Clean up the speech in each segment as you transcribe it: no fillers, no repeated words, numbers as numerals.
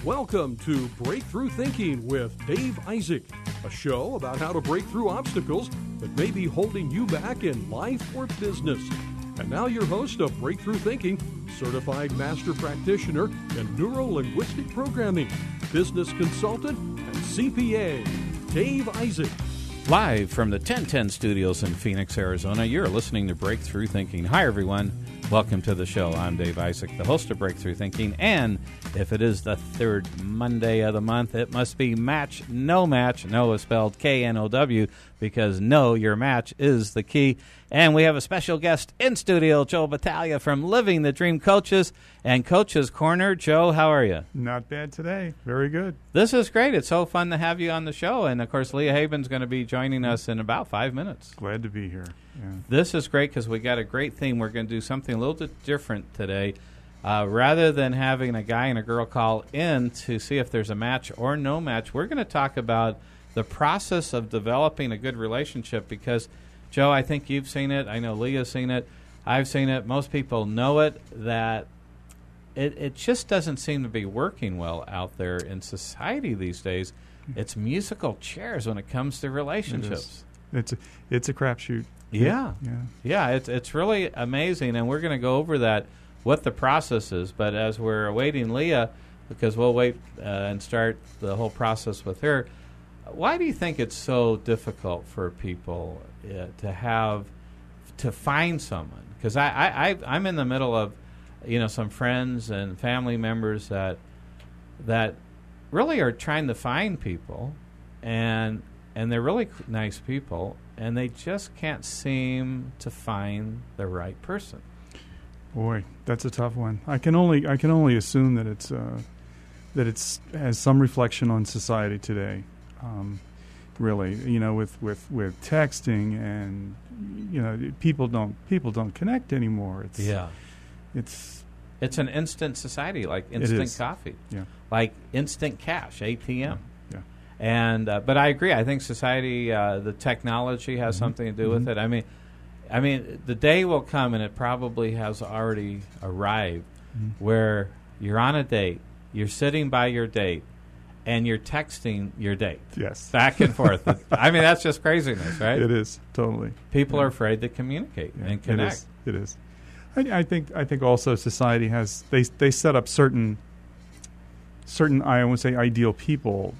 Welcome to Breakthrough Thinking with Dave Isaac, a show about how to break through obstacles that may be holding you back in life or business. And now your host of Breakthrough Thinking, certified master practitioner in neuro-linguistic programming, business consultant, and CPA, Dave Isaac. Live from the 1010 studios in Phoenix, Arizona, you're listening to Breakthrough Thinking. Hi, everyone. Welcome to the show. I'm Dave Isaac, the host of Breakthrough Thinking. And if it is the third Monday of the month, it must be Match No Match. No is spelled K-N-O-W because know your match is the key. And we have a special guest in studio, Joe Battaglia from Living the Dream Coaches and Coaches Corner. Joe, how are you? Not bad today. Very good. This is great. It's so fun to have you on the show. And, of course, Leah Haven's going to be joining us in about 5 minutes. Glad to be here. Yeah. This is great because we got a great theme. We're going to do something a little bit different today. Rather than having a guy and a girl call in to see if there's a match or no match, we're going to talk about the process of developing a good relationship because, Joe, I think you've seen it. I know Leah's seen it. I've seen it. Most people know it, that it just doesn't seem to be working well out there in society these days. It's musical chairs when it comes to relationships. It's a crapshoot. Yeah. It's really amazing, and we're going to go over that, what the process is. But as we're awaiting Leah, because we'll wait and start the whole process with her, why do you think it's so difficult for people to find someone? Because I'm in the middle of, some friends and family members that really are trying to find people, and they're really nice people, and they just can't seem to find the right person. Boy, that's a tough one. I can only assume that it's has some reflection on society today. Really, with texting and people don't connect anymore. It's an instant society, like instant coffee, like instant cash, ATM. Yeah. And but I agree. I think society, the technology has something to do with it. I mean, the day will come, and it probably has already arrived, where you're on a date, you're sitting by your date, and you're texting your date. Yes. Back and forth. I mean, that's just craziness, right? It is, totally. People are afraid to communicate and connect. It is. I think also society has they set up certain I won't say ideal people,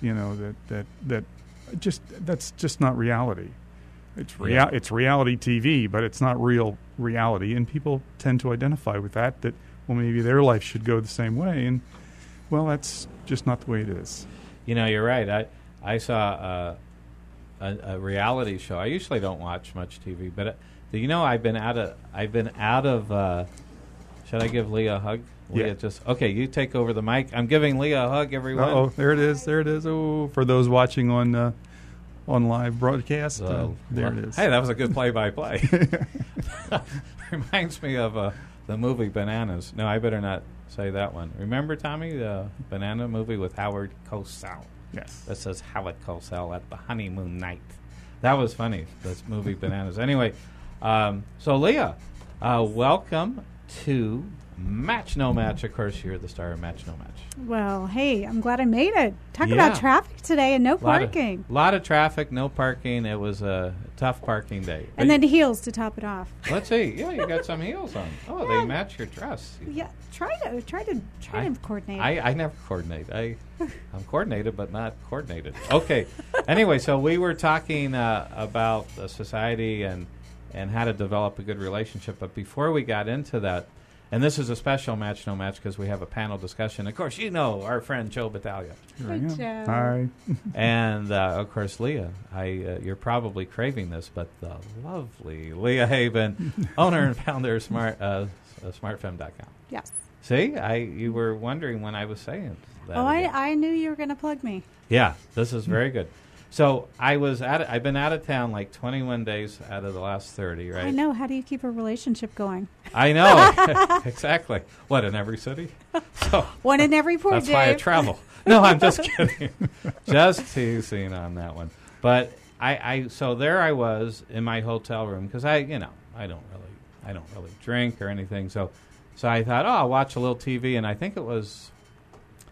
that's just not reality. It's reality TV, but it's not real reality, and people tend to identify with that maybe their life should go the same way, and that's just not the way it is. You're right. I saw a reality show. I usually don't watch much TV, but I've been out of. Should I give Leah a hug? Yeah. Okay. You take over the mic. I'm giving Leah a hug, everyone. Oh, there it is. Oh, for those watching on live broadcast, there it is. Hey, that was a good play-by-play. Reminds me of the movie Bananas. No, I better not say that one. Remember, Tommy, the Banana movie with Howard Cosell? Yes. That says Howard Cosell at the honeymoon night. That was funny, this movie Bananas. Anyway, so Leah, welcome to Match No Match. Of course, you're the star of Match No Match. Well, hey, I'm glad I made it. Talk about traffic today and no parking. A lot of traffic, no parking. It was a tough parking day. And then heels to top it off. Let's see. Yeah, you got some heels on. Oh, they match your dress. Yeah, try to coordinate. I never coordinate. I'm coordinated, but not coordinated. Okay. Anyway, so we were talking about society and how to develop a good relationship. But before we got into that, and this is a special Match No Match because we have a panel discussion. Of course, our friend Joe Battaglia. Hi, Joe. Hi. And, of course, Leah. You're probably craving this, but the lovely Leah Haven, owner and founder of smartfem.com. Yes. See? You were wondering when I was saying that. Oh, I knew you were going to plug me. Yeah, this is very good. So I've been out of town like 21 days out of the last 30, right? I know. How do you keep a relationship going? I know. Exactly. What, in every city? So one in every port, That's Dave. why I travel. No, I'm just kidding. Just teasing on that one. But so there I was in my hotel room because I don't really drink or anything. So I thought, I'll watch a little TV, and I think it was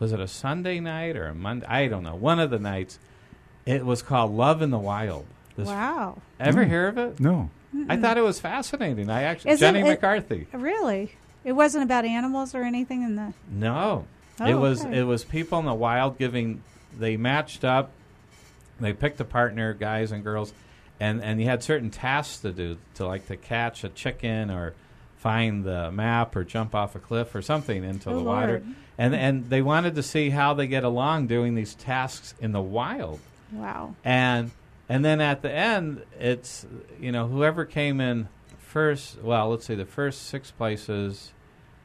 was it a Sunday night or a Monday? I don't know. One of the nights. It was called Love in the Wild. Wow. Ever hear of it? No. I thought it was fascinating. Jenny McCarthy. Really? It wasn't about animals or anything in the... No. Oh, It was people in the wild they matched up, they picked a partner, guys and girls, and you had certain tasks to do, to catch a chicken or find the map or jump off a cliff or something into the water. And they wanted to see how they get along doing these tasks in the wild. Wow. And then at the end, it's, whoever came in first, well, let's see, the first 6 places,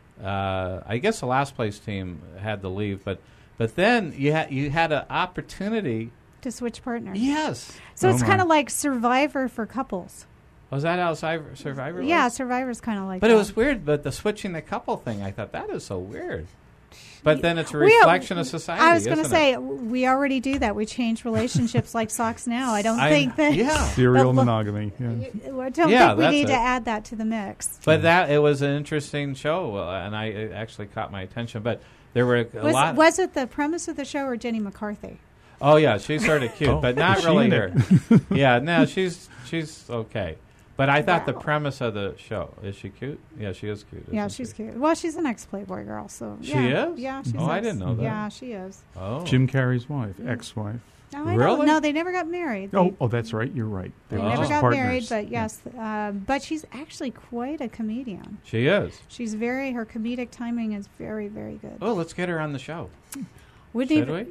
I guess the last place team had to leave, but then you had an opportunity to switch partners. Yes. So it's kind of like Survivor for couples. Was that how Survivor was? Yeah, Survivor's kind of like but that. It was weird, but the switching the couple thing, I thought, that is so weird. But then it's a reflection of society. I was going to say, we already do that. We change relationships like socks now. I don't think that... Yeah. Serial monogamy. Yeah. I don't think we need to add that to the mix. But it was an interesting show, and it actually caught my attention. But there were a lot... Was it the premise of the show or Jenny McCarthy? Oh, yeah, she's sort of cute, but not really her. Yeah, no, she's okay. But I thought the premise of the show, is she cute? Yeah, she is cute. Yeah, she's cute. Well, she's an ex-Playboy girl, so... She is? Yeah, she's I didn't know that. Yeah, she is. Oh. Jim Carrey's wife, ex-wife. No, I really? don't. No, they never got married. Oh, that's right. You're right. They never got married, but yes. But she's actually quite a comedian. She is. Her comedic timing is very, very good. Oh, let's get her on the show. Should we?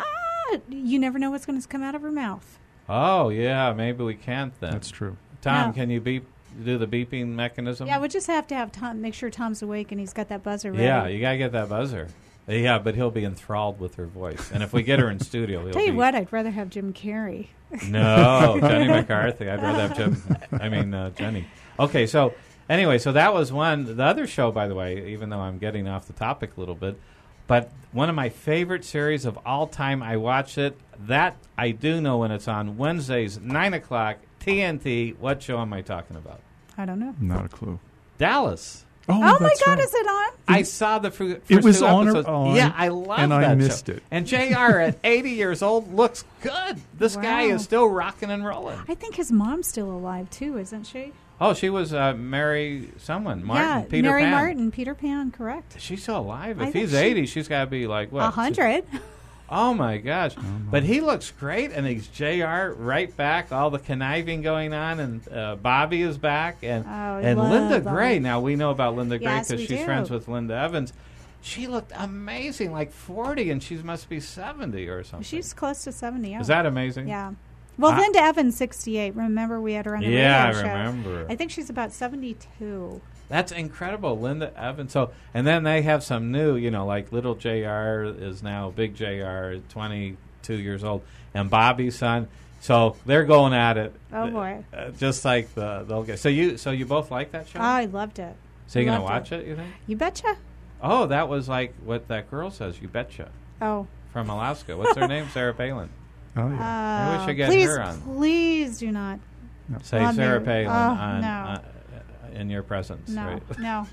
You never know what's going to come out of her mouth. Oh, yeah, maybe we can't then. That's true. Tom, can you do the beeping mechanism? Yeah, we just have to have Tom, make sure Tom's awake and he's got that buzzer ready. Yeah, you got to get that buzzer. Yeah, but he'll be enthralled with her voice. And if we get her in studio, he'll Tell you what, I'd rather have Jim Carrey. No, Jenny McCarthy. I'd rather have Jenny. Okay, so anyway, so that was one. The other show, by the way, even though I'm getting off the topic a little bit, but one of my favorite series of all time, I watched it. That I do know when it's on Wednesdays, 9 o'clock, TNT. What show am I talking about? I don't know. Not a clue. Dallas. Oh my God, right. Is it on? I saw the first it was 2 episodes. on, yeah, I love that and I missed show. it. And JR at 80 years old looks good. This guy is still rocking and rolling. I think his mom's still alive too, isn't she? Oh, she was Mary someone. Martin, yeah, Peter Mary Pan. Martin, Peter Pan, correct. She's still alive. I If think he's 80, she's got to be like, what? 100. Oh, my gosh. But he looks great, and he's JR right back, all the conniving going on, and Bobby is back, and Linda Gray. Now, we know about Linda Gray because she's friends with Linda Evans. She looked amazing, like 40, and she must be 70 or something. She's close to 70, yeah. Is that amazing? Yeah. Well, Linda Evans, 68. Remember, we had her on the radio show. Yeah, I remember. I think she's about 72. That's incredible, Linda Evans. So, and then they have some new, like little JR is now big JR, 22 years old, and Bobby's son. So they're going at it. Oh boy! Just like they'll get. So you both like that show? Oh, I loved it. So you're gonna watch it? You think? You betcha. Oh, that was like what that girl says. You betcha. Oh. From Alaska. What's her name? Sarah Palin. Oh yeah. Maybe we should get her on. Please do not. Say Sarah Palin on. No. In your presence. No, right? no.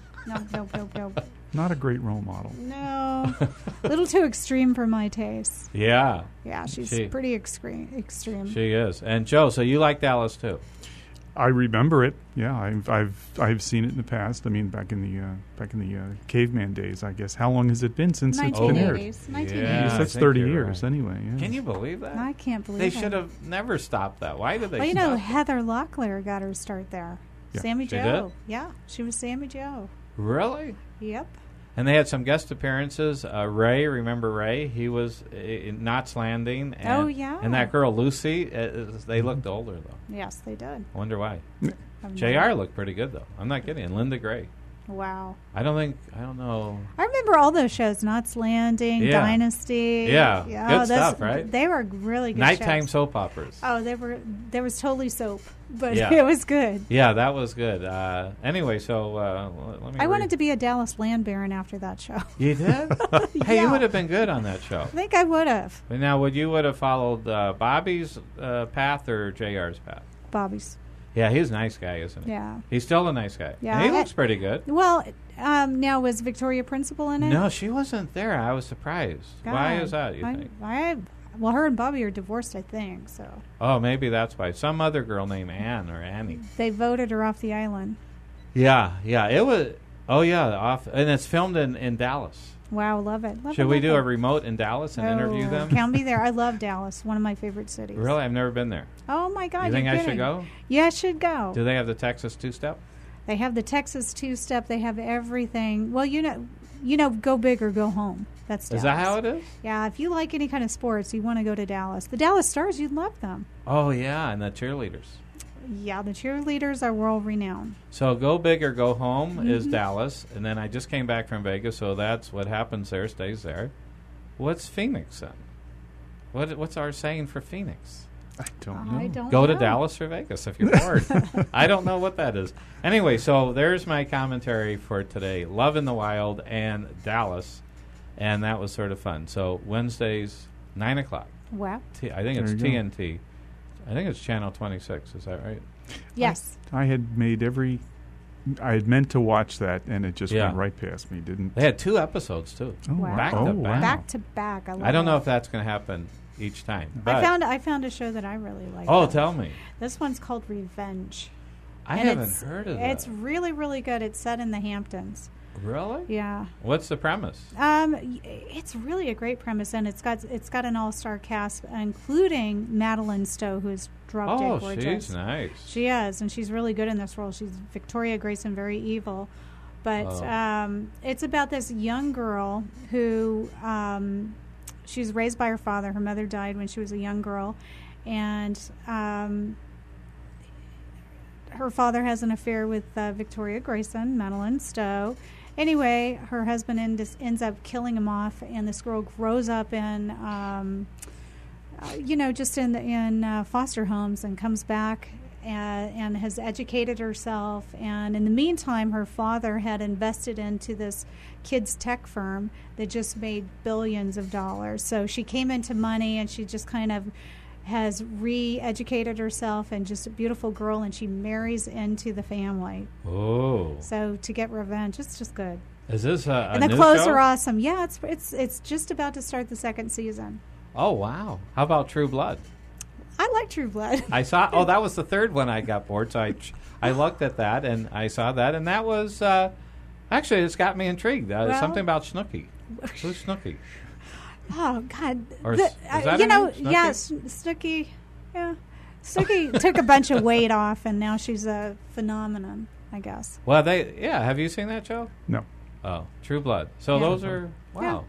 Not a great role model. No. A little too extreme for my taste. Yeah. Yeah, she's pretty extreme. She is. And Joe, so you like Dallas too? I remember it. Yeah, I've seen it in the past. I mean, back in the caveman days, I guess. How long has it been since it's been aired? 1980s. Yeah, that's 30 years anyway. Yeah. Can you believe that? I can't believe they it. should have never stopped that. Why did they? Well, stop Heather Locklear got her start there. Yeah. Sammy She Joe. did? Yeah, she was Sammy Joe. Really? Yep. And they had some guest appearances. Ray, remember Ray? He was in Knots Landing. And, and that girl Lucy. They looked older though. Yes, they did. I wonder why. JR looked pretty good though. I'm not kidding. And Linda Gray. Wow. I don't know. I remember all those shows, Knots Landing, Dynasty. Yeah. Good stuff, right? They were really good Nighttime shows. soap operas. Oh, there was totally soap, but it was good. Yeah, that was good. Anyway, so let me I wanted to be a Dallas land baron after that show. You did? Hey, you would have been good on that show. I think I would have. But now, would you have followed Bobby's path or JR's path? Bobby's. Yeah, he's a nice guy, isn't he? Yeah. He's still a nice guy. Yeah. And he looks pretty good. Well, now was Victoria Principal in it? No, she wasn't there. I was surprised. God. Why is that, you think? Well, her and Bobby are divorced, I think. So Oh, maybe that's why. Some other girl named Anne or Annie. they voted her off the island. Yeah. It was. Oh, yeah. And it's filmed in Dallas. Wow, love it. Should we do a remote in Dallas and interview them? Count me there. I love Dallas. One of my favorite cities. Really? I've never been there. Oh my God! You think you're I kidding. should go? Yeah, I should go. Do they have the Texas two-step? They have the Texas two-step. They have everything. Well, you know, go big or go home. That's Dallas. Is that how it is? Yeah, if you like any kind of sports, you want to go to Dallas. The Dallas Stars, you'd love them. Oh, yeah, and the cheerleaders. Yeah, the cheerleaders are world renowned. So go big or go home is Dallas, and then I just came back from Vegas, so that's what happens there, stays there. What's Phoenix then? What's our saying for Phoenix? I don't know. I don't Go know. to Dallas or Vegas if you're bored. I don't know what that is. Anyway, so there's my commentary for today. Love in the Wild and Dallas, and that was sort of fun. So Wednesdays, 9 o'clock. Wow. I think it's There you go. TNT. I think it's Channel 26. Is that right? Yes. I had meant to watch that, and it just Yeah. went right past me. Didn't. They had 2 episodes, too. Oh, Wow. Back oh, to wow. back. Back to back. I don't know it. if that's going to happen each time. But I found a show that I really like. oh, tell me. This one's called Revenge. I And haven't it's- heard of that. It's really, really good. It's set in the Hamptons. Really? Yeah. What's the premise? It's really a great premise, and it's got an all-star cast, including Madeline Stowe, who's drop dead Oh, gorgeous. she's nice. She is, and she's really good in this role. She's Victoria Grayson, very evil. But Oh. it's about this young girl who she's raised by her father. Her mother died when she was a young girl, and her father has an affair with Victoria Grayson, Madeline Stowe. Anyway, her husband ends up killing him off, and this girl grows up in, just in foster homes, and comes back and has educated herself. And in the meantime, her father had invested into this kids tech firm that just made billions of dollars. So she came into money, and she just kind of has re-educated herself, and just a beautiful girl, and she marries into the family. Oh. So to get revenge, it's just good. Is this a And the new clothes show? are awesome. Yeah, it's just about to start the second season. Oh, wow. How about True Blood? I like True Blood. I saw. Oh, that was the third one I got bored. So I looked at that and I saw that, and that was actually it's got me intrigued. Well- Something about Snooki. Who's Snooki? Oh God! Or is that you a know, name? Snooki? yeah, Snooki. Yeah, Snooki took a bunch of weight off, and now she's a phenomenon, I guess. Well, have you seen that show? No. Oh, True Blood. So Yeah. those are wow.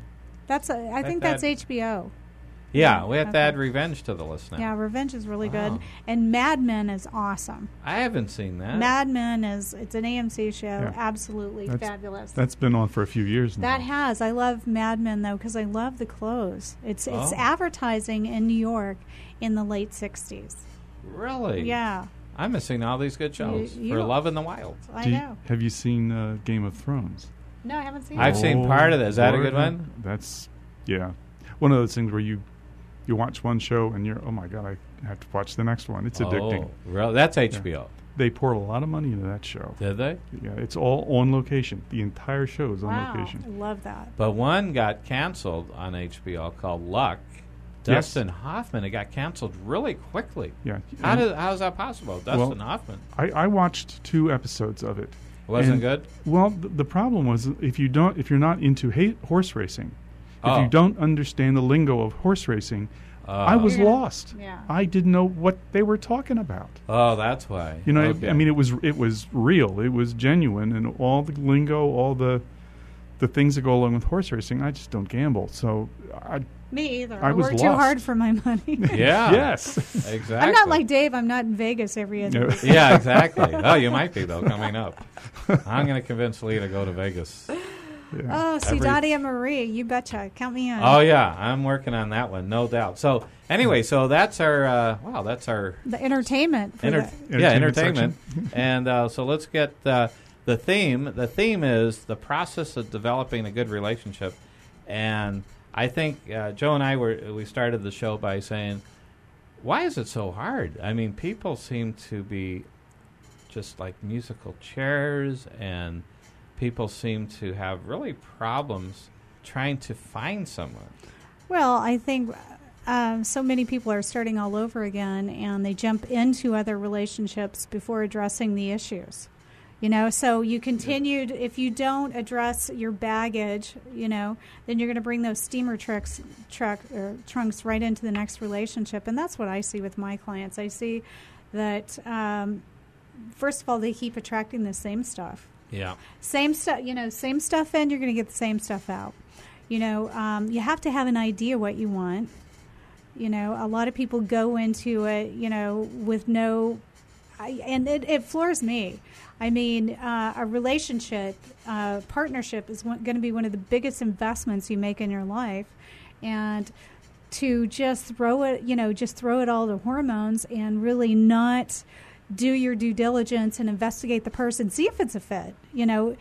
I think that's HBO. Yeah, we have to Okay. add Revenge to the list now. Yeah, Revenge is really Wow. good, and Mad Men is awesome. I haven't seen that. Mad Men it's an AMC show, Yeah. absolutely That's- fabulous. That's been on for a few years now. That has. I love Mad Men though because I love the clothes. It's Oh. advertising in New York in the late '60s. Really? Yeah, I'm missing all these good shows You- for Love in the Wild. I Do you- know. Have you seen Game of Thrones? No, I haven't seen I've it. seen part of that. Is that a Lord, good one? That's one of those things where you watch one show and you're, oh my God, I have to watch the next one. It's addicting. Oh, really? That's HBO. They poured a lot of money into that show. Did they? Yeah, it's all on location. The entire show is on Wow, location. I love that. But one got canceled on HBO called Luck. Yes. Dustin Hoffman. It got canceled really quickly. Yeah. How And is that possible? Dustin Hoffman I watched 2 episodes of it. wasn't And- good. Well, the problem was if you're not into horse racing, if Oh. you don't understand the lingo of horse racing, I was You're gonna- lost. yeah. I didn't know what they were talking about. Oh, that's why. You know, Okay. I mean, it was real. It was genuine, and all the lingo, all the things that go along with horse racing. I just don't gamble, so Me either. I I was work too lost. hard for my money. yeah. yes. Exactly. I'm not like Dave. I'm not in Vegas every other week. Yeah, exactly. Oh, you might be though coming up. I'm going to convince Lee to go to Vegas. Oh, see, Dottie and Marie, you betcha. Count me in. Oh yeah, I'm working on that one, no doubt. So anyway, so that's our that's our The entertainment. For entertainment. And so let's get the theme. The theme is the process of developing a good relationship. And I think Joe and I we started the show by saying, why is it so hard? I mean, people seem to be just like musical chairs, and people seem to have really problems trying to find someone. Well, I think so many people are starting all over again, and they jump into other relationships before addressing the issues. So you continued, if you don't address your baggage, then you're going to bring those steamer trunks right into the next relationship. And that's what I see with my clients. I see that, first of all, they keep attracting the same stuff. Yeah. Same stuff, same stuff in, you're going to get the same stuff out. You have to have an idea what you want. A lot of people go into it, with no, and it floors me. I mean, a relationship, partnership is going to be one of the biggest investments you make in your life. And to just throw it all to hormones and really not do your due diligence and investigate the person, see if it's a fit. You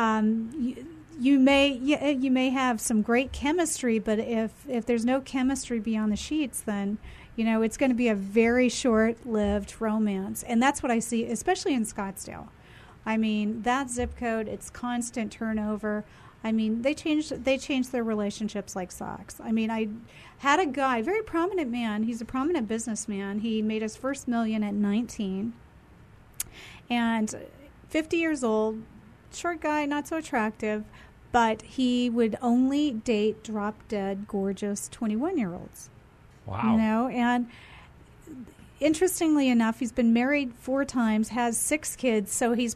may have some great chemistry, but if there's no chemistry beyond the sheets, then it's going to be a very short-lived romance. And that's what I see, especially in Scottsdale. I mean, that zip code, it's constant turnover. I mean, they change their relationships like socks. I mean, I had a guy, very prominent man. He's a prominent businessman. He made his first million at 19. And 50 years old, short guy, not so attractive, but he would only date drop-dead, gorgeous 21-year-olds. Wow. And interestingly enough, he's been married 4 times, has 6 kids, so he's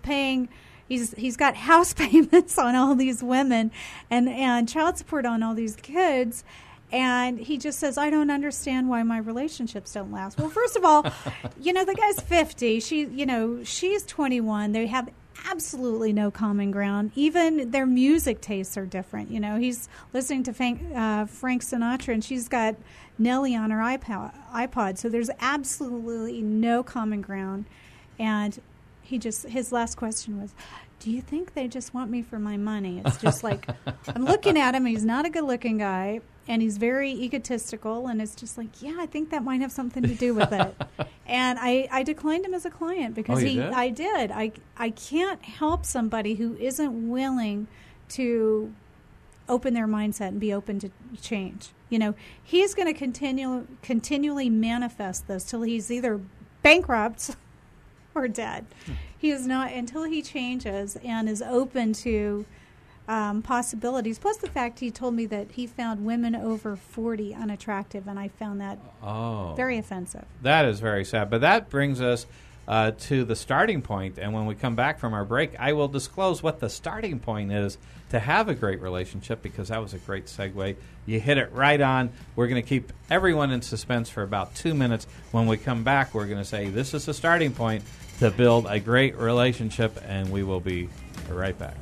got house payments on all these women and child support on all these kids. And he just says, I don't understand why my relationships don't last. Well, first of all, the guy's 50. She's 21. They have absolutely no common ground. Even their music tastes are different. He's listening to Frank Sinatra, and she's got Nelly on her iPod. So there's absolutely no common ground. And his last question was, do you think they just want me for my money? It's just like, I'm looking at him. He's not a good-looking guy, and he's very egotistical, and it's just like, yeah, I think that might have something to do with it. And I declined him as a client because I did. I can't help somebody who isn't willing to open their mindset and be open to change. He's going to continually manifest this till he's either bankrupt or dead. He is not, until he changes and is open to possibilities. Plus the fact he told me that he found women over 40 unattractive, and I found that very offensive. That is very sad. But that brings us to the starting point, and when we come back from our break, I will disclose what the starting point is to have a great relationship, because that was a great segue. You hit it right on. We're going to keep everyone in suspense for about 2 minutes. When we come back, we're going to say this is the starting point to build a great relationship, and we will be right back.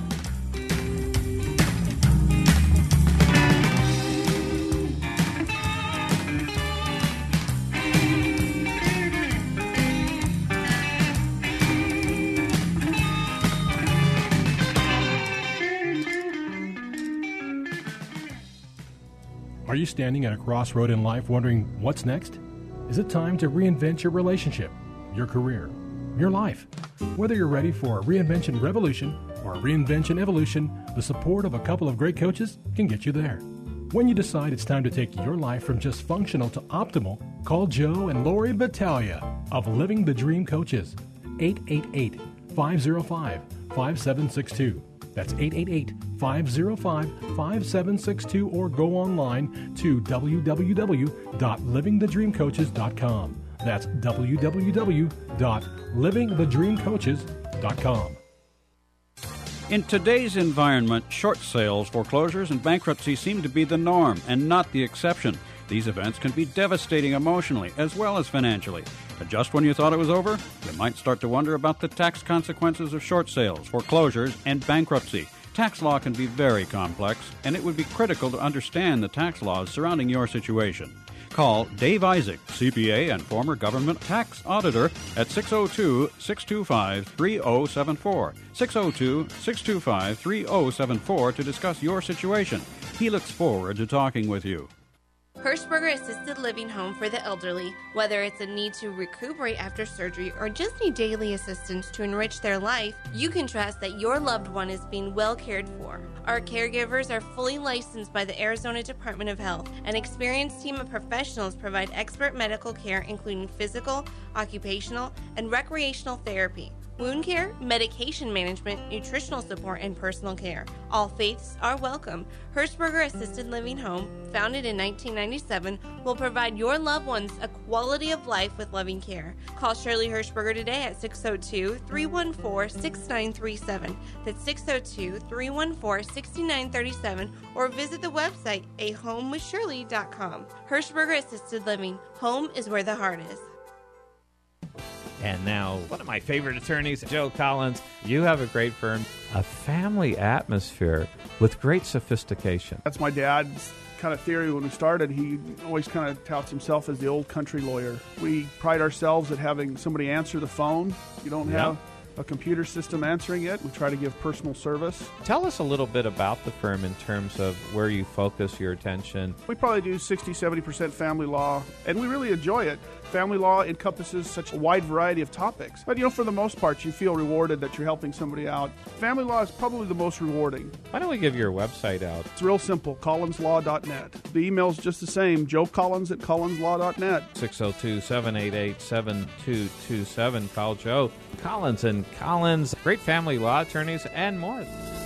Are you standing at a crossroad in life wondering what's next? Is it time to reinvent your relationship, your career, your life? Whether you're ready for a reinvention revolution or a reinvention evolution, the support of a couple of great coaches can get you there. When you decide it's time to take your life from just functional to optimal, call Joe and Lori Battaglia of Living the Dream Coaches, 888-505-5762. That's 888-505-5762, or go online to www.livingthedreamcoaches.com. That's www.livingthedreamcoaches.com. In today's environment, short sales, foreclosures, and bankruptcy seem to be the norm and not the exception. These events can be devastating emotionally as well as financially. But just when you thought it was over, you might start to wonder about the tax consequences of short sales, foreclosures, and bankruptcy. Tax law can be very complex, and it would be critical to understand the tax laws surrounding your situation. Call Dave Isaac, CPA and former government tax auditor, at 602-625-3074. 602-625-3074 to discuss your situation. He looks forward to talking with you. Hirschberger Assisted Living Home for the elderly. Whether it's a need to recuperate after surgery or just need daily assistance to enrich their life, you can trust that your loved one is being well cared for. Our caregivers are fully licensed by the Arizona Department of Health. An experienced team of professionals provide expert medical care including physical, occupational, and recreational therapy, wound care, medication management, nutritional support, and personal care. All faiths are welcome. Hirschberger Assisted Living Home, founded in 1997, will provide your loved ones a quality of life with loving care. Call Shirley Hirschberger today at 602-314-6937. That's 602-314-6937, or visit the website ahomewithshirley.com. Hirschberger Assisted Living. Home is where the heart is. And now, one of my favorite attorneys, Joe Collins. You have a great firm, a family atmosphere with great sophistication. That's my dad's kind of theory when we started. He always kind of touts himself as the old country lawyer. We pride ourselves at having somebody answer the phone. You don't have a computer system answering it. We try to give personal service. Tell us a little bit about the firm in terms of where you focus your attention. We probably do 60-70% family law, and we really enjoy it. Family law encompasses such a wide variety of topics. But, for the most part, you feel rewarded that you're helping somebody out. Family law is probably the most rewarding. Why don't we give your website out? It's real simple, collinslaw.net. The email's just the same, joecollins@collinslaw.net. 602-788-7227. Call Joe Collins and Collins, great family law attorneys, and more.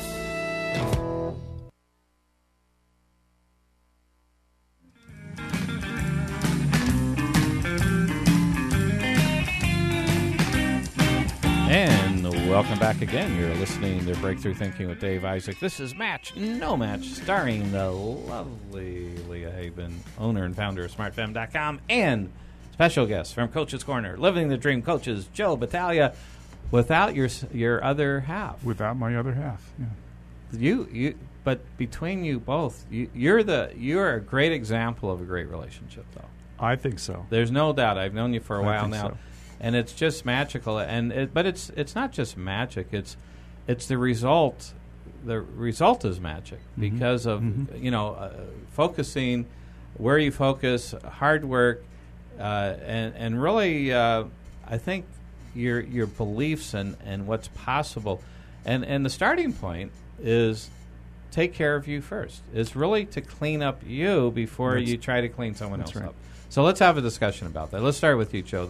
And welcome back again. You're listening to Breakthrough Thinking with Dave Isaac. This is Match No Match, starring the lovely Leah Haven, owner and founder of SmartFem.com, and special guest from Coach's Corner, Living the Dream coaches, Joe Battaglia, without your other half. Without my other half, yeah. But between you both, you're a great example of a great relationship, though. I think so. There's no doubt. I've known you for a while now. So. And it's just magical, but it's not just magic. It's the result. The result is magic because of focusing where you focus, hard work, and really I think your beliefs and what's possible, and the starting point is take care of you first. It's really to clean up you before you try to clean someone else up. So let's have a discussion about that. Let's start with you, Joe.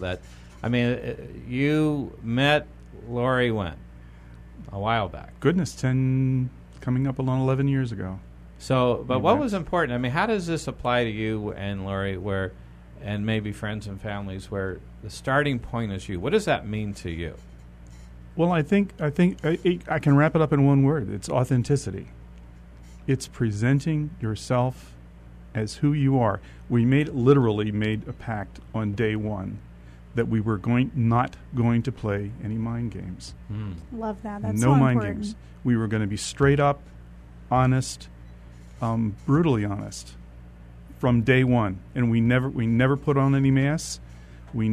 You met Lori when? A while back. Goodness, 10, coming up on 11 years ago. So, but what was important? How does this apply to you and Lori, and maybe friends and families, where the starting point is you? What does that mean to you? Well, I think I can wrap it up in one word. It's authenticity. It's presenting yourself as who you are. We literally made a pact on day one that we were not going to play any mind games. Love that. That's no so mind important. games. We were going to be straight up, honest, brutally honest from day one. And we never put on any masks. We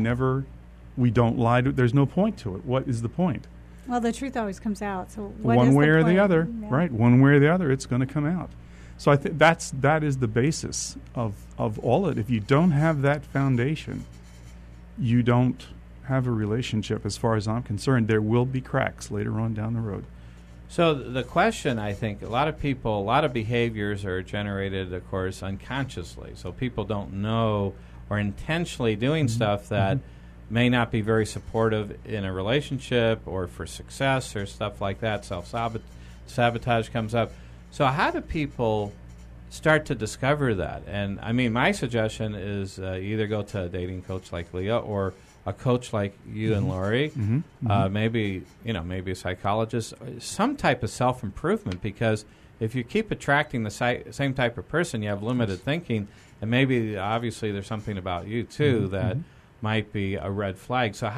don't lie. There's no point to it. What is the point? Well, the truth always comes out. So what one is way the or point? the other, Yeah. right? One way or the other, it's going to come out. So I think that is the basis of all of it. If you don't have that foundation, you don't have a relationship. As far as I'm concerned, there will be cracks later on down the road. So the question, I think, a lot of behaviors are generated, of course, unconsciously. So people don't know or intentionally doing stuff that may not be very supportive in a relationship or for success or stuff like that. Self-sabotage comes up. So how do people start to discover that? And my suggestion is you either go to a dating coach like Leah or a coach like you and Lori, maybe a psychologist, some type of self-improvement, because if you keep attracting the same type of person, you have limited thinking, and maybe obviously there's something about you too that might be a red flag. So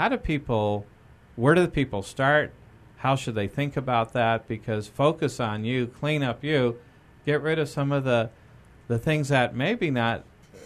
where do the people start? How should they think about that? Because focus on you, clean up you, get rid of some of the things that maybe not,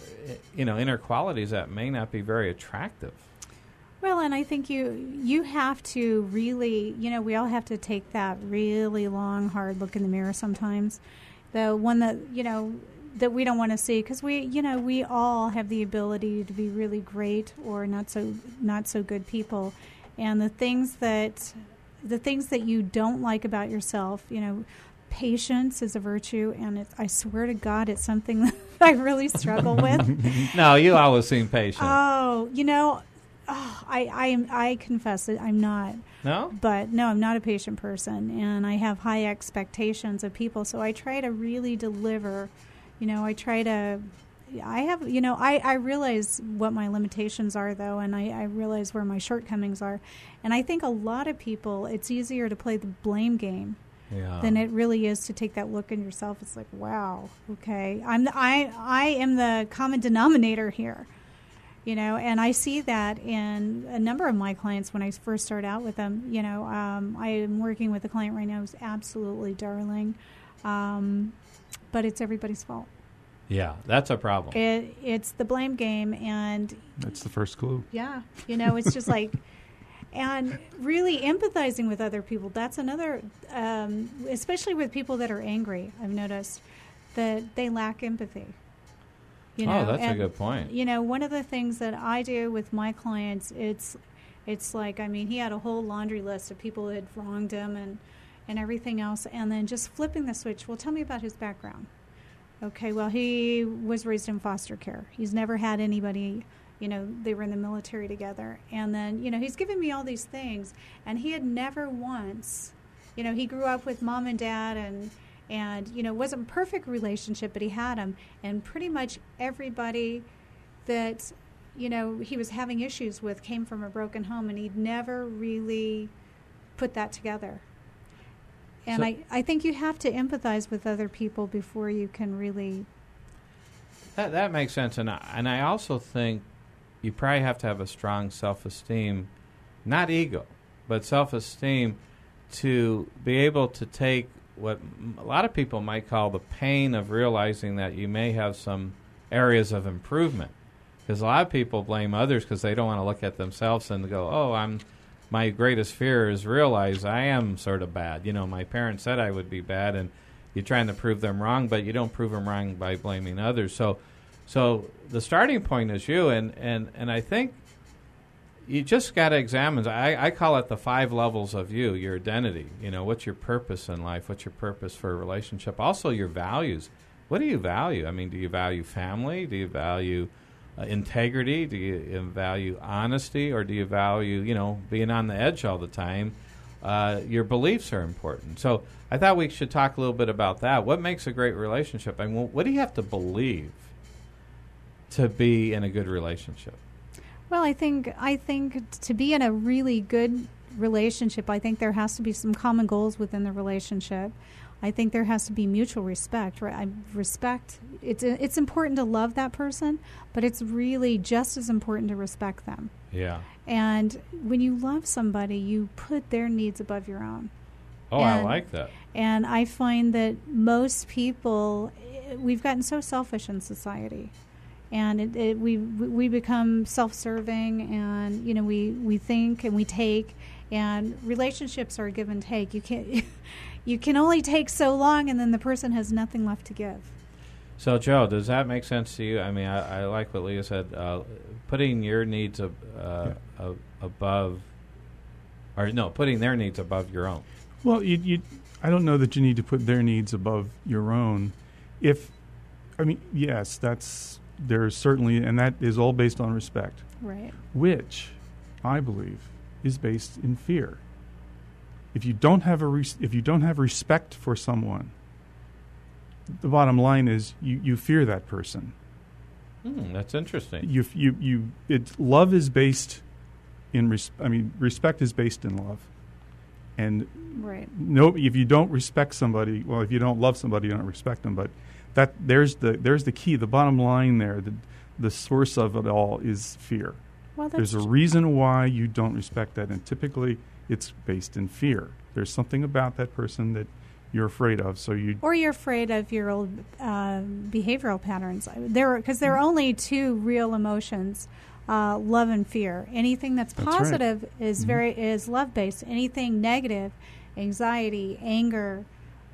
inner qualities that may not be very attractive. Well, and I think you have to really, we all have to take that really long, hard look in the mirror sometimes. The one that, that we don't want to see, because we all have the ability to be really great or not so good people, and the things that you don't like about yourself, patience is a virtue, and I swear to God, it's something that I really struggle with. No, you always seem patient. I confess that I'm not. No? But no, I'm not a patient person, and I have high expectations of people, so I try to really deliver. I realize what my limitations are, though, and I realize where my shortcomings are. And I think a lot of people, it's easier to play the blame game than it really is to take that look in yourself. It's like, wow, okay, I am the common denominator here. And I see that in a number of my clients when I first start out with them. I am working with a client right now who's absolutely darling, but it's everybody's fault. Yeah, that's a problem. It's the blame game, and that's the first clue. Yeah, it's just like, and really empathizing with other people. That's another, especially with people that are angry. I've noticed that they lack empathy. That's a good point. One of the things that I do with my clients, it's like, he had a whole laundry list of people that had wronged him and everything else, and then just flipping the switch. Well, tell me about his background. Okay, well, he was raised in foster care. He's never had anybody, they were in the military together. And then, he's given me all these things, and he had never once, he grew up with mom and dad, and wasn't a perfect relationship, but he had them. And pretty much everybody that, he was having issues with came from a broken home, and he'd never really put that together. And I think you have to empathize with other people before you can really... That makes sense. And I also think you probably have to have a strong self-esteem, not ego, but self-esteem, to be able to take what a lot of people might call the pain of realizing that you may have some areas of improvement. Because a lot of people blame others because they don't want to look at themselves and go, my greatest fear is realize I am sort of bad. My parents said I would be bad, and you're trying to prove them wrong, but you don't prove them wrong by blaming others. So the starting point is you, and I think you just got to examine. I call it the 5 levels of you, your identity. What's your purpose in life? What's your purpose for a relationship? Also, your values. What do you value? Do you value family? Do you value integrity? Do you value honesty? Or do you value, being on the edge all the time? Your beliefs are important. So I thought we should talk a little bit about that. What makes a great relationship? What do you have to believe to be in a good relationship? Well, I think to be in a really good relationship, I think there has to be some common goals within the relationship. I think there has to be mutual respect. Right? Respect. It's important to love that person, but it's really just as important to respect them. Yeah. And when you love somebody, you put their needs above your own. Oh, I like that. And I find that most people, we've gotten so selfish in society. And we become self-serving, and we think and we take, and relationships are give and take. You can only take so long, and then the person has nothing left to give. So, Joe, does that make sense to you? I like what Leah said. Putting your needs above, putting their needs above your own. Well, I don't know that you need to put their needs above your own. Yes, there's certainly, and that is all based on respect. Right. Which, I believe, is based in fear. If you don't have respect for someone, the bottom line is you fear that person. That's interesting. Love is based in respect is based in love, and right. If you don't respect somebody, if you don't love somebody, you don't respect them. But there's the key. The bottom line there, the source of it all is fear. Well, there's a reason why you don't respect that, and typically it's based in fear. There's something about that person that you're afraid of, or you're afraid of your old behavioral patterns. Because there are only 2 real emotions: love and fear. Anything that's positive is love based. Anything negative, anxiety, anger,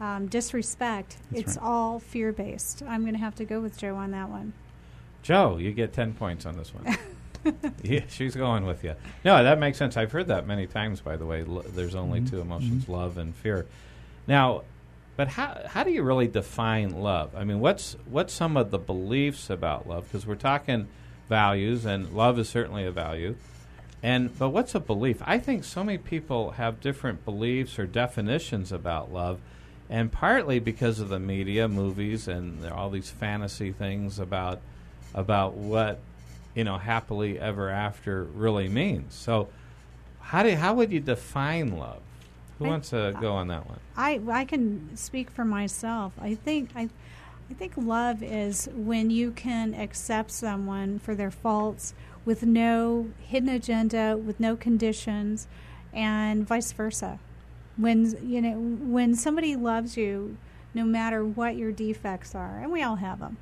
disrespect. That's It's right. all fear-based. I'm going to have to go with Joe on that one. Joe, you get 10 points on this one. Yeah, she's going with you. No, that makes sense. I've heard that many times, by the way. There's only two emotions, love and fear. Now, but how do you really define love? I mean, what's some of the beliefs about love? Because we're talking values, and love is certainly a value. But what's a belief? I think so many people have different beliefs or definitions about love, and partly because of the media, movies, and there are all these fantasy things about what happily ever after really means. So how would you define love? Who wants to go on that one? I can speak for myself. I think love is when you can accept someone for their faults with no hidden agenda, with no conditions, and vice versa. When somebody loves you, no matter what your defects are, and we all have them,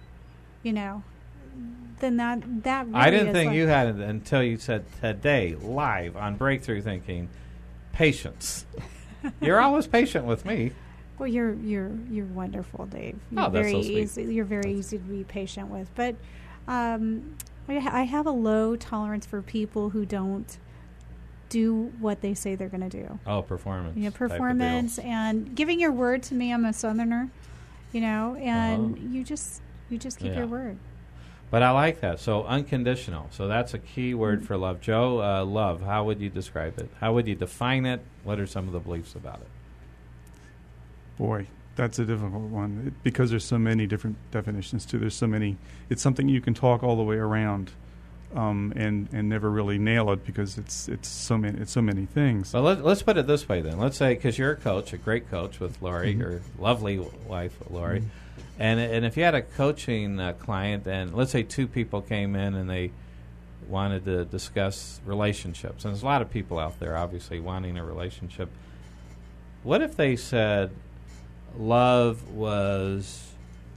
then that really I didn't is think like, you had it until you said today, live on Breakthrough Thinking, patience. You're always patient with me. Well, you're wonderful, Dave. You're Oh, that's so sweet. You're very easy to be patient with. But I have a low tolerance for people who don't do what they say they're going to do. Oh, performance. Yeah, type of performance deal. and giving your word to me. I'm a Southerner, and you just keep your word. But I like that. So unconditional. So that's a key word for love. Joe, love, how would you describe it? How would you define it? What are some of the beliefs about it? Boy, that's a difficult one because there's so many different definitions too. There's so many. It's something you can talk all the way around, and never really nail it because it's so many things. Well, let's put it this way then. Let's say, because you're a coach, a great coach with Lori, your lovely wife, Lori, and if you had a coaching client, and let's say two people came in and they wanted to discuss relationships, and there's a lot of people out there obviously wanting a relationship. What if they said love was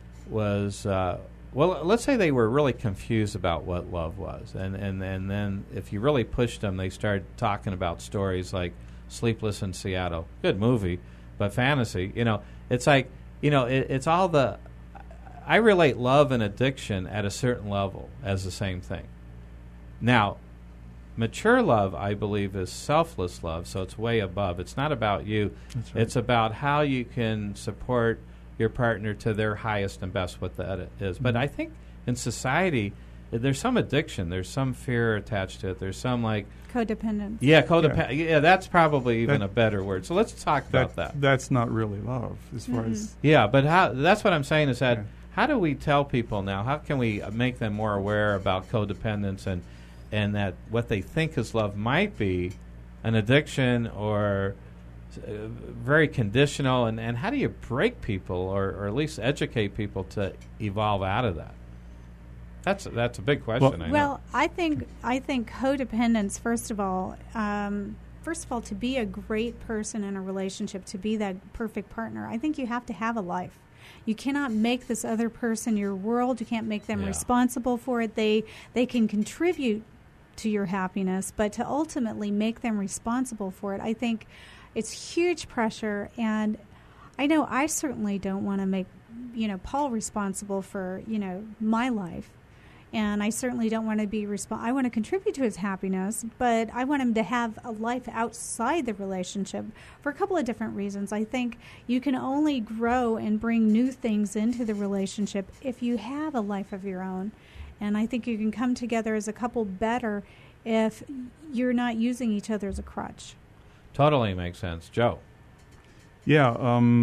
well, let's say they were really confused about what love was, and then if you really pushed them, they started talking about stories like Sleepless in Seattle, good movie, but fantasy. It's like it's all the. I relate love and addiction at a certain level as the same thing. Now, mature love, I believe, is selfless love, so it's way above. It's not about you. That's right. It's about how you can support your partner to their highest and best, what that is. But I think in society, there's some addiction. There's some fear attached to it. There's some Codependence. Yeah, codependence. Yeah, that's probably even a better word. So let's talk about that. That's not really love as far as... Yeah, but that's what I'm saying is that how do we tell people now? How can we make them more aware about codependence and that what they think is love might be an addiction or very conditional, and how do you break people or at least educate people to evolve out of that? That's a big question. I know. Well, I think codependence, first of all, to be a great person in a relationship, to be that perfect partner, I think you have to have a life. You cannot make this other person your world. You can't make them responsible for it. They can contribute to your happiness, but to ultimately make them responsible for it, I think it's huge pressure. And I know I certainly don't want to make Paul responsible for my life, and I certainly don't want to be I want to contribute to his happiness, but I want him to have a life outside the relationship for a couple of different reasons. I think you can only grow and bring new things into the relationship if you have a life of your own. And I think you can come together as a couple better if you're not using each other as a crutch. Totally makes sense. Joe? Yeah.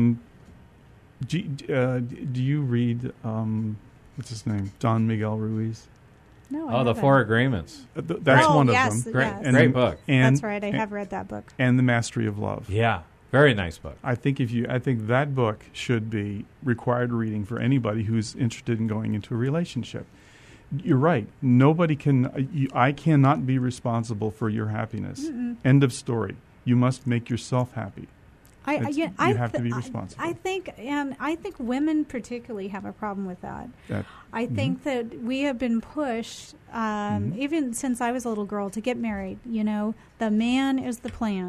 Do you read, what's his name, Don Miguel Ruiz? No, Oh, the Four Agreements. That's one of them. Great, yes. great book. And, That's right. I have read that book. And The Mastery of Love. Yeah, very nice book. I think that book should be required reading for anybody who's interested in going into a relationship. You're right. Nobody can. I cannot be responsible for your happiness. End of story. You must make yourself happy. You have to be responsible. I think women particularly have a problem with that. I think that we have been pushed, even since I was a little girl, to get married. The man is the plan.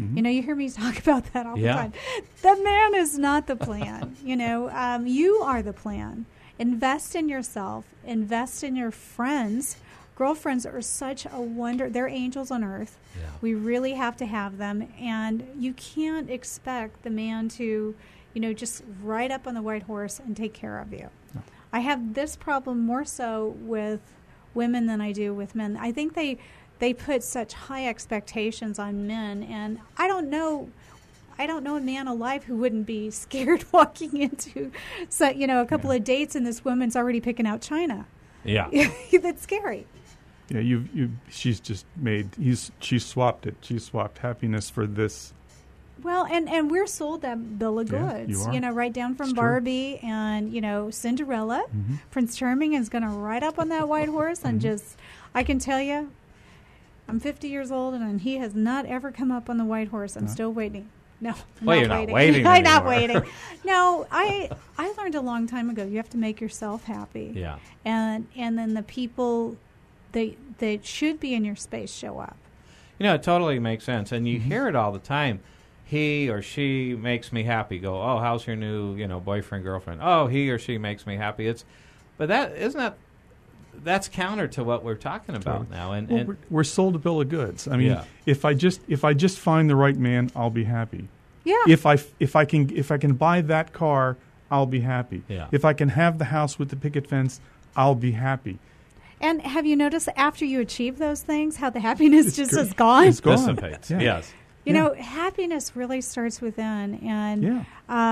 You know, you hear me talk about that all the Yeah. time. The man is not the plan. You are the plan. Invest in yourself. Invest in your friends. Girlfriends are such a wonder. They're angels on earth. Yeah. We really have to have them. And you can't expect the man to, just ride up on the white horse and take care of you. No. I have this problem more so with women than I do with men. I think they put such high expectations on men, and I don't know a man alive who wouldn't be scared walking into a couple of dates and this woman's already picking out China. Yeah. That's scary. Yeah, she's just she swapped it. She swapped happiness for this. Well, and we're sold that bill of Yeah, goods, you are. right down from It's true. Barbie and, Cinderella. Mm-hmm. Prince Charming is going to ride up on that white horse and just, I can tell you, I'm 50 years old and he has not ever come up on the white horse. I'm still waiting. No, I'm Well, not you're not waiting. waiting I'm not anymore. waiting. No, I learned a long time ago, you have to make yourself happy. Yeah. And then the people that should be in your space show up. It totally makes sense. And you hear it all the time. He or she makes me happy. Go, oh, how's your new, boyfriend, girlfriend? Oh, he or she makes me happy. But that's counter to what we're talking about now. And We're sold a bill of goods. I mean, Yeah. if I just find the right man, I'll be happy. Yeah. If I can buy that car, I'll be happy. Yeah. If I can have the house with the picket fence, I'll be happy. And have you noticed after you achieve those things, how the happiness just is gone? It's gone. dissipates. Yeah. Yes. Happiness really starts within, and Yeah.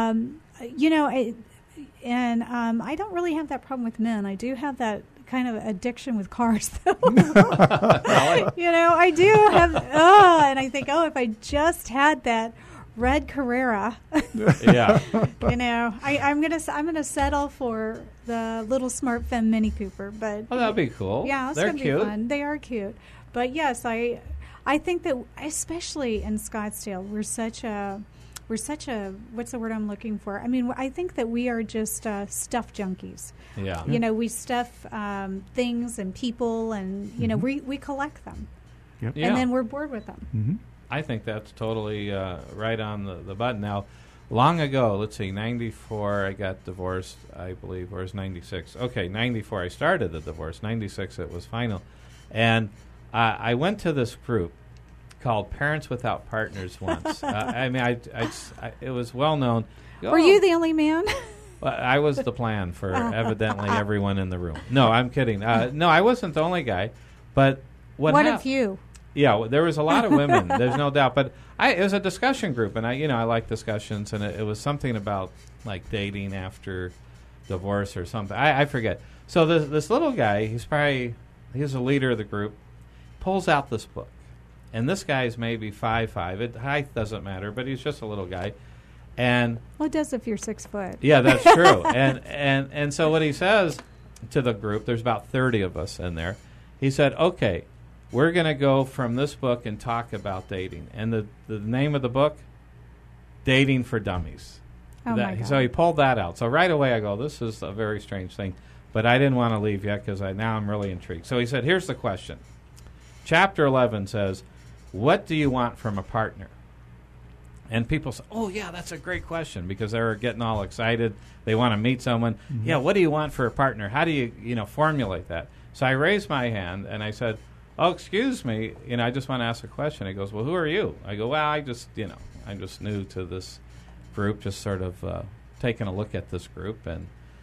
I don't really have that problem with men. I do have that kind of addiction with cars, though. I do have. And I think, if I just had that red Carrera, Yeah. I'm gonna settle for the little Smart Femme Mini Cooper. But Oh, that'd be cool. yeah, it's They're gonna cute. be fun. They are cute, but yes, I think that especially in Scottsdale, we're such a what's the word I'm looking for? I mean, I think that we are just stuff junkies. Yeah. We stuff things and people, and we collect them, Yep. Yeah. and then we're bored with them. Mm-hmm. I think that's totally right on the button. Now, long ago, let's see, 94, I got divorced, I believe, or it was 96. Okay, 94, I started the divorce. 96, it was final. And I went to this group called Parents Without Partners once. It was well known. Were you the only man? Well, I was the plan for evidently everyone in the room. No, I'm kidding. No, I wasn't the only guy. But What of you? Yeah, there was a lot of women. There's no doubt. But it was a discussion group, and I like discussions, and it was something about like dating after divorce or something. I forget. So this little guy, he's a leader of the group, pulls out this book, and this guy's maybe 5'5". Height doesn't matter, but he's just a little guy, and Well, it does if you're 6 foot. yeah, that's true. And so what he says to the group, there's about 30 of us in there. He said, "Okay, we're going to go from this book and talk about dating." And the name of the book, Dating for Dummies. Oh my God. So he pulled that out. So right away I go, this is a very strange thing. But I didn't want to leave yet because now I'm really intrigued. So he said, here's the question. Chapter 11 says, what do you want from a partner? And people say, oh, yeah, that's a great question, because they're getting all excited. They want to meet someone. Mm-hmm. Yeah, what do you want for a partner? How do you formulate that? So I raised my hand, and I said, oh, excuse me, I just want to ask a question. He goes, well, who are you? I go, well, I'm just new to this group, just sort of taking a look at this group, and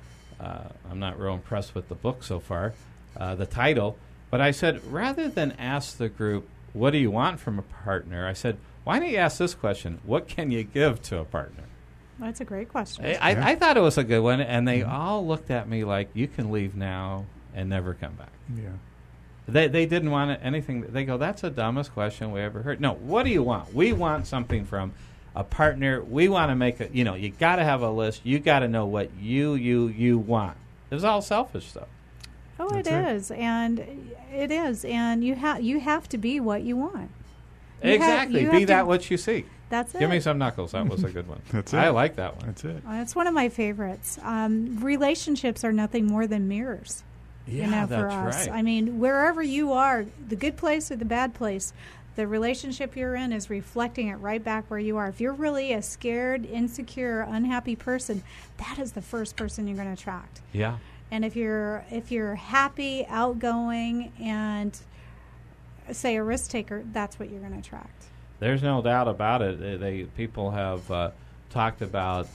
I'm not real impressed with the book so far, the title. But I said, rather than ask the group, what do you want from a partner? I said, why don't you ask this question? What can you give to a partner? That's a great question. I thought it was a good one, and they all looked at me like, you can leave now and never come back. Yeah. They didn't want anything. They go, that's the dumbest question we ever heard. No, what do you want? We want something from a partner. We want to make a, you got to have a list. You got to know what you want. It was all selfish stuff. Oh, That's it it. is, and it is, and you have to be what you want. Exactly. You Be have that to- what you seek. That's it. Give me some knuckles. That was a good one. That's it. I like that one. That's it. It's one of my favorites. Relationships are nothing more than mirrors. Yeah, for that's us. right. I mean, wherever you are, the good place or the bad place, the relationship you're in is reflecting it right back where you are. If you're really a scared, insecure, unhappy person, that is the first person you're going to attract. Yeah. And if you're happy, outgoing, and say a risk taker, that's what you're going to attract. There's no doubt about it. People have talked about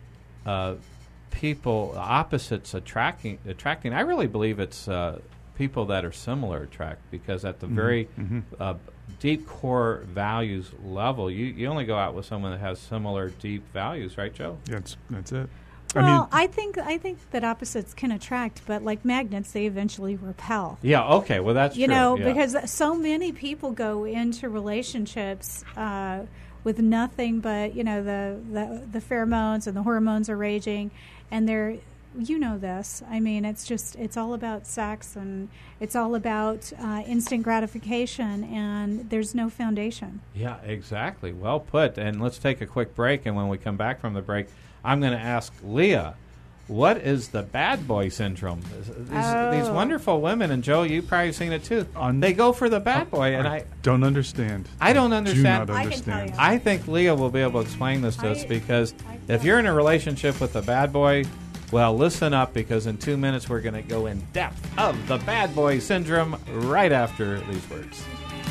people opposites attracting. I really believe it's people that are similar attract, because at the very deep core values level, you only go out with someone that has similar deep values, right, Joe? That's it. Well, I think that opposites can attract, but like magnets, they eventually repel. Yeah, okay. Well, that's true. Because so many people go into relationships with nothing but, the pheromones and the hormones are raging, and they're, this. I mean, it's all about sex, and it's all about instant gratification, and there's no foundation. Yeah, exactly. Well put. And let's take a quick break, and when we come back from the break, I'm going to ask Leah, what is the bad boy syndrome? These wonderful women, and Joe, you've probably seen it too. They go for the bad boy, and I don't understand. I don't understand. Do not understand. I think Leah will be able to explain this to us, because if you're in a relationship with a bad boy, well, listen up, because in 2 minutes we're going to go in depth of the bad boy syndrome right after these words.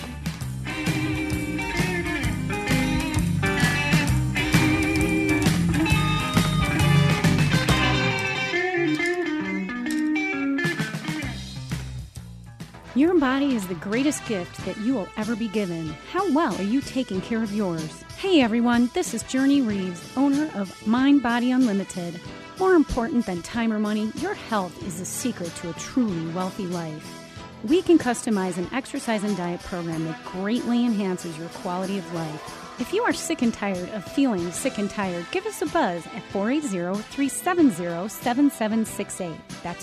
Your body is the greatest gift that you will ever be given. How well are you taking care of yours? Hey everyone, this is Journey Reeves, owner of Mind Body Unlimited. More important than time or money, your health is the secret to a truly wealthy life. We can customize an exercise and diet program that greatly enhances your quality of life. If you are sick and tired of feeling sick and tired, give us a buzz at 480-370-7768. That's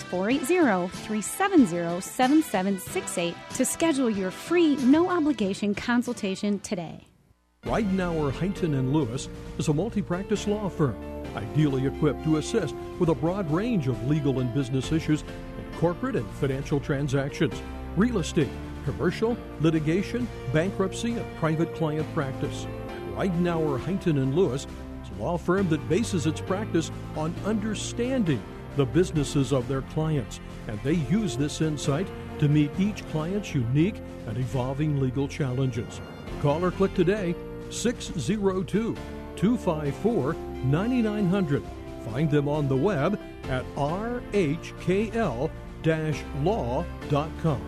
480-370-7768 to schedule your free, no-obligation consultation today. Ridenour, Huntington & Lewis is a multi-practice law firm, ideally equipped to assist with a broad range of legal and business issues in corporate and financial transactions, real estate, commercial, litigation, bankruptcy, and private client practice. Ridenour, Huntington & Lewis is a law firm that bases its practice on understanding the businesses of their clients, and they use this insight to meet each client's unique and evolving legal challenges. Call or click today, 602-254-9900. Find them on the web at rhkl-law.com.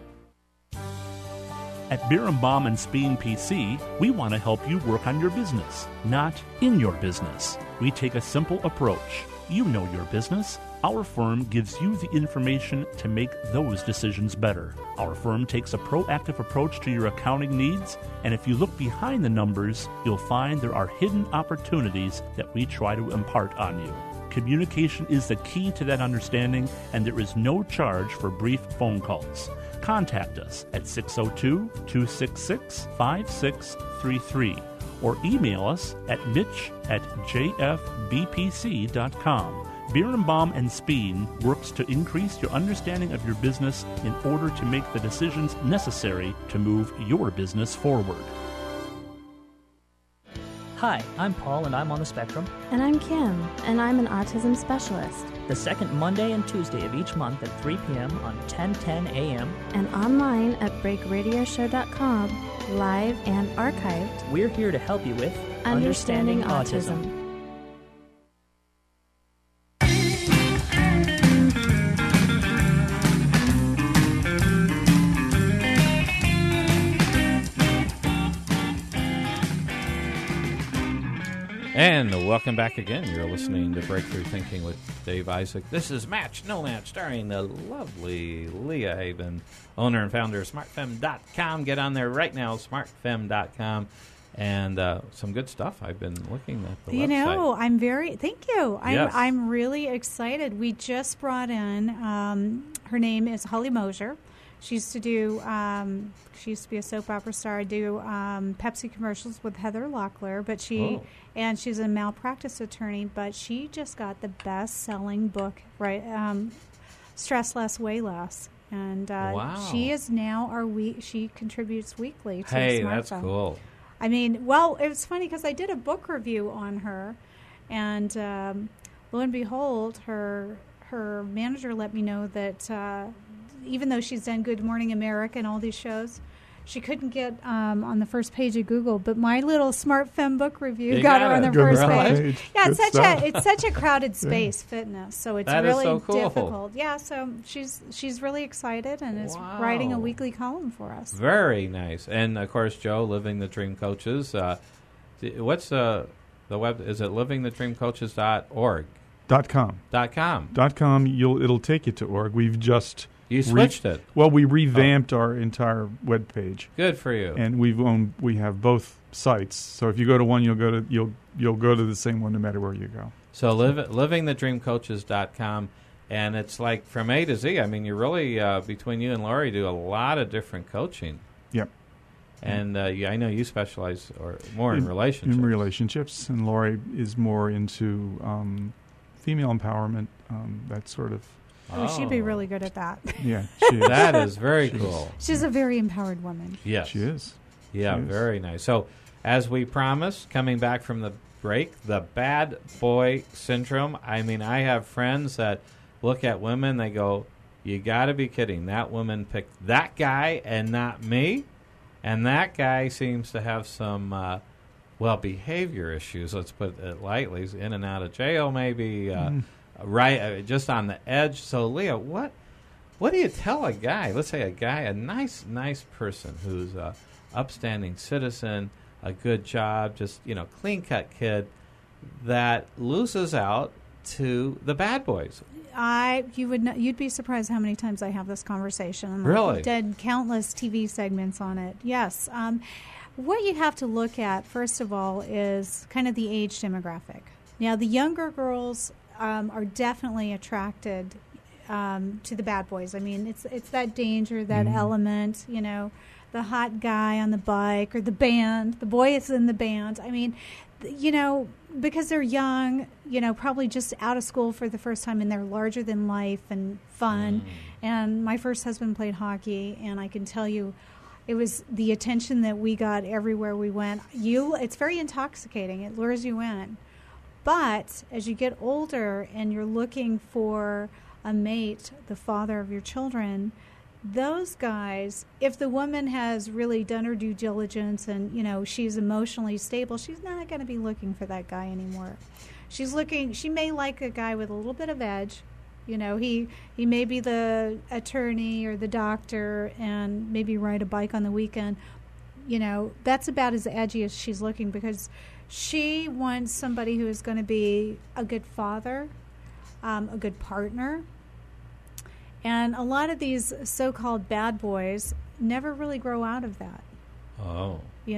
At Birnbaum & Speen PC, we want to help you work on your business, not in your business. We take a simple approach. You know your business. Our firm gives you the information to make those decisions better. Our firm takes a proactive approach to your accounting needs, and if you look behind the numbers, you'll find there are hidden opportunities that we try to impart on you. Communication is the key to that understanding, and there is no charge for brief phone calls. Contact us at 602-266-5633 or email us at mitch@jfbpc.com. Birnbaum & Speen works to increase your understanding of your business in order to make the decisions necessary to move your business forward. Hi, I'm Paul, and I'm on the spectrum. And I'm Kim, and I'm an autism specialist. The second Monday and Tuesday of each month at 3 p.m. on 1010 a.m. And online at breakradioshow.com, live and archived. We're here to help you with Understanding Autism. And welcome back again. You're listening to Breakthrough Thinking with Dave Isaac. This is Match No Match, starring the lovely Leah Haven, owner and founder of SmartFem.com. Get on there right now, SmartFem.com. And some good stuff. I've been looking at the website. Thank you. Yes. I'm really excited. We just brought in, her name is Holly Mosier. She used to do, she used to be a soap opera star, do Pepsi commercials with Heather Locklear, but and she's a malpractice attorney, but she just got the best-selling book, right? Stress Less, Way Less. And Wow. she is now she contributes weekly to the Hey, smartphone. that's cool. I mean, well, it was funny because I did a book review on her, and lo and behold, her manager let me know that even though she's done Good Morning America and all these shows, she couldn't get on the first page of Google. But my little Smart Femme book review got her on the first page. Yeah, it's such a crowded space, fitness. So it's That is really so cool. difficult. Yeah, so she's really excited and is writing a weekly column for us. Very nice. And of course, Joe, Living the Dream Coaches. What's the web? Is it livingthedreamcoaches.org? .com. .com. .com. It'll take you to org. We've just switched it. Well, we revamped our entire web page. Good for you. And we have both sites. So if you go to one, you'll go to the same one no matter where you go. So livingthedreamcoaches.com, and it's like from A to Z. I mean, you really between you and Lori do a lot of different coaching. Yep. And I know you specialize more in relationships. In relationships, and Lori is more into female empowerment. That sort of. Oh, she'd be really good at that. Yeah, she is. That is very cool. She's a very empowered woman. Yes, she is. Yeah, she is. Very nice. So, as we promised, coming back from the break, the bad boy syndrome. I mean, I have friends that look at women, they go, "You got to be kidding! That woman picked that guy and not me." And that guy seems to have some, behavior issues. Let's put it lightly. He's in and out of jail, maybe. Just on the edge. So, Leah, what do you tell a guy? Let's say a nice person who's a upstanding citizen, a good job, just clean cut kid that loses out to the bad boys. You'd be surprised how many times I have this conversation. Really? I've done countless TV segments on it. Yes. What you have to look at first of all is kind of the age demographic. Now, the younger girls are definitely attracted to the bad boys. I mean, it's that danger, that element, the hot guy on the bike or the band, the boy is in the band. I mean, because they're young, probably just out of school for the first time, and they're larger than life and fun. And my first husband played hockey, and I can tell you, it was the attention that we got everywhere we went. It's very intoxicating. It lures you in. But as you get older and you're looking for a mate, the father of your children, those guys, if the woman has really done her due diligence and, she's emotionally stable, she's not going to be looking for that guy anymore. She may like a guy with a little bit of edge. He may be the attorney or the doctor and maybe ride a bike on the weekend. That's about as edgy as she's looking, because she wants somebody who is going to be a good father, a good partner. And a lot of these so-called bad boys never really grow out of that. Oh.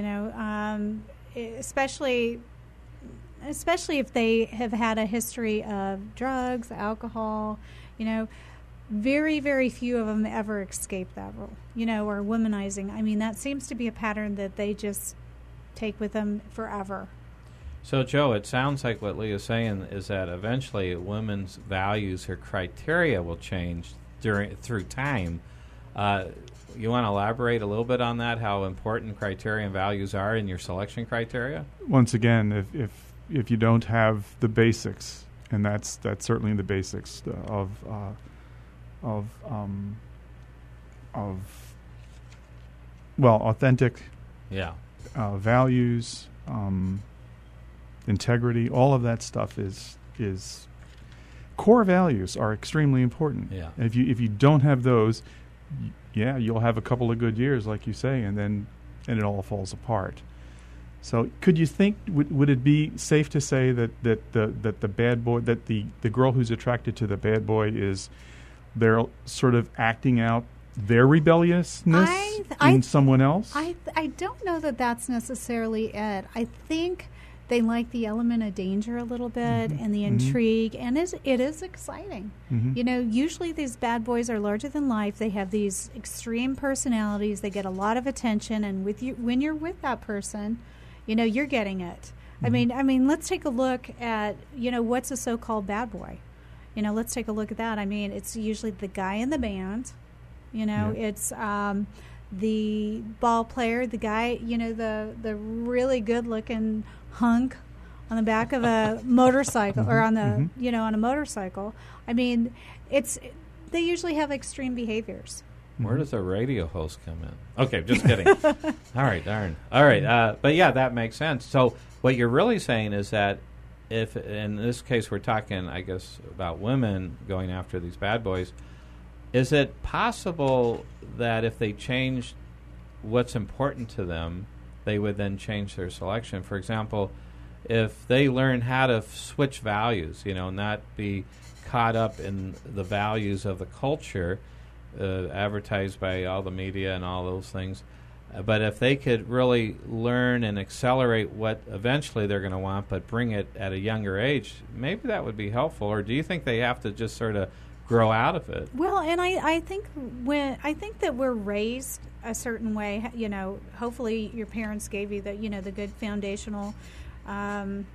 Especially if they have had a history of drugs, alcohol, very, very few of them ever escape that rule, or womanizing. I mean, that seems to be a pattern that they just take with them forever. So, Joe, it sounds like what Leah's saying is that eventually a woman's values, her criteria will change through time. You want to elaborate a little bit on that, how important criteria and values are in your selection criteria? Once again, if you don't have the basics, and that's certainly the basics of authentic values, integrity, all of that stuff is core values are extremely important. Yeah. If you don't have those, you'll have a couple of good years, like you say, and it all falls apart. So, could you think? Would it be safe to say that the bad boy, that the girl who's attracted to the bad boy they're sort of acting out their rebelliousness in someone else? I don't know that that's necessarily it. I think they like the element of danger a little bit and the intrigue, and it is exciting. Usually these bad boys are larger than life. They have these extreme personalities. They get a lot of attention, and when you're with that person, you're getting it. I mean, let's take a look at what's a so-called bad boy. Let's take a look at that. I mean, it's usually the guy in the band. You know, it's the ball player, the guy, you know, the really good-looking hunk on the back of a motorcycle or on the, you know, on a motorcycle. I mean, they usually have extreme behaviors. Where does a radio host come in? Okay, just kidding. All right, darn. All right, but yeah, that makes sense. So what you're really saying is that if, in this case, we're talking, I guess, about women going after these bad boys, is it possible that if they changed what's important to them, they would then change their selection? For example, if they learn how to switch values, you know, not be caught up in the values of the culture advertised by all the media and all those things, but if they could really learn and accelerate what eventually they're going to want, but bring it at a younger age, maybe that would be helpful. Or do you think they have to just sort of grow out of it? Well, and I think that we're raised a certain way. You know, hopefully your parents gave you the, you know, the good foundational. I'm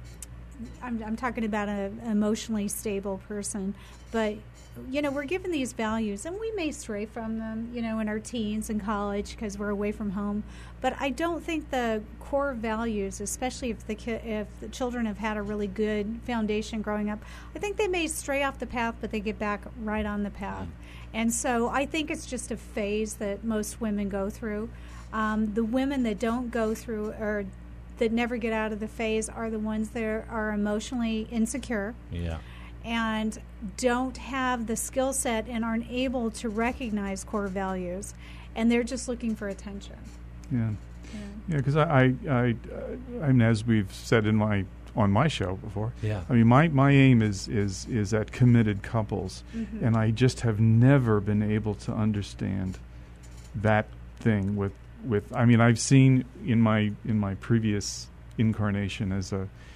talking about an emotionally stable person, but you know, we're given these values, and we may stray from them, you know, in our teens and college because we're away from home. But I don't think the core values, especially if the children have had a really good foundation growing up, I think they may stray off the path, but they get back right on the path. And so I think it's just a phase that most women go through. The women that don't go through or that never get out of the phase are the ones that are emotionally insecure. Yeah. And don't have the skill set and aren't able to recognize core values, and they're just looking for attention. Yeah, because I mean, as we've said on my show before. Yeah. I mean, my aim is at committed couples, and I just have never been able to understand that thing with. I mean, I've seen in my previous incarnation as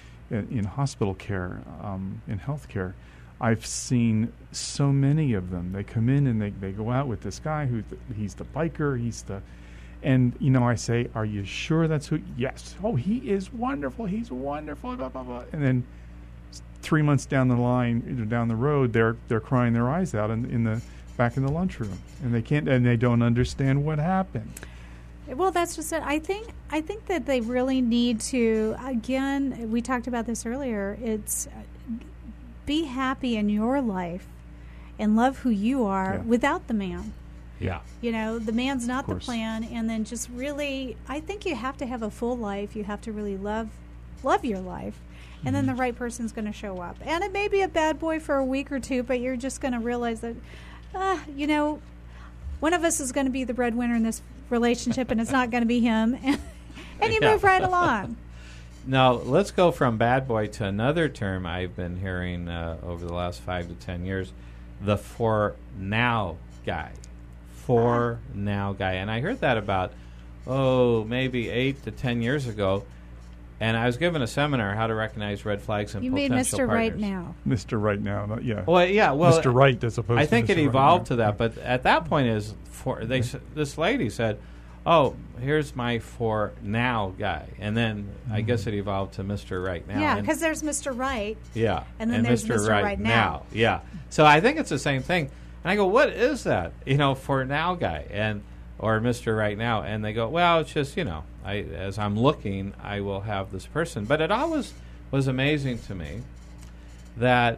in hospital care, in healthcare, I've seen so many of them. They come in and they go out with this guy he's the biker, and you know, I say, "Are you sure that's who?" Yes. Oh, he is wonderful. He's wonderful. Blah blah blah. And then 3 months down the line, down the road, they're crying their eyes out in the back in the lunchroom, and they don't understand what happened. Well, that's just it. I think that they really need to, again, we talked about this earlier, it's be happy in your life and love who you are without the man. Yeah. You know, the man's not the plan, and then just really, I think you have to have a full life. You have to really love your life, and then the right person's going to show up. And it may be a bad boy for a week or two, but you're just going to realize that, you know, one of us is going to be the breadwinner in this relationship, and it's not going to be him, and you move right along. Now, let's go from bad boy to another term I've been hearing over the last 5 to 10 years, the for now guy. For now guy. And I heard that about, maybe 8 to 10 years ago, and I was given a seminar, how to recognize red flags and potential partners. You mean Mr. Right Now. Mr. Right Now, yeah. Well, yeah, well, Mr. Right as opposed to I think Mr. it evolved to that, but at that point this lady said, "Oh, here's my for now guy," and then I guess it evolved to Mr. Right Now. Yeah, because there's Mr. Right. Yeah, and then there's Mr. Right Now. Yeah, so I think it's the same thing. And I go, "What is that? You know, for now guy or Mr. Right Now?" And they go, "Well, it's just, you know, as I'm looking, I will have this person." But it always was amazing to me that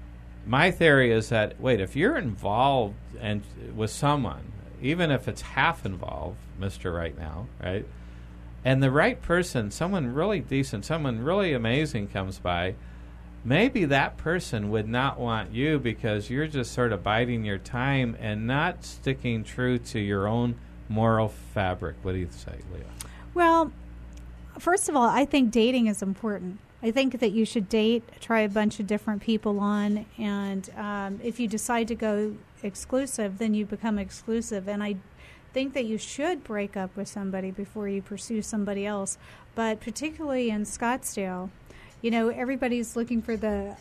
my theory is that, wait, if you're involved and with someone, even if it's half involved, Mr. Right Now, right, and the right person, someone really decent, someone really amazing comes by, maybe that person would not want you because you're just sort of biding your time and not sticking true to your own moral fabric. What do you say, Leah? Well, first of all, I think dating is important. I think that you should date, try a bunch of different people on, and if you decide to go exclusive, then you become exclusive. And I think that you should break up with somebody before you pursue somebody else. But particularly in Scottsdale, you know, everybody's looking for the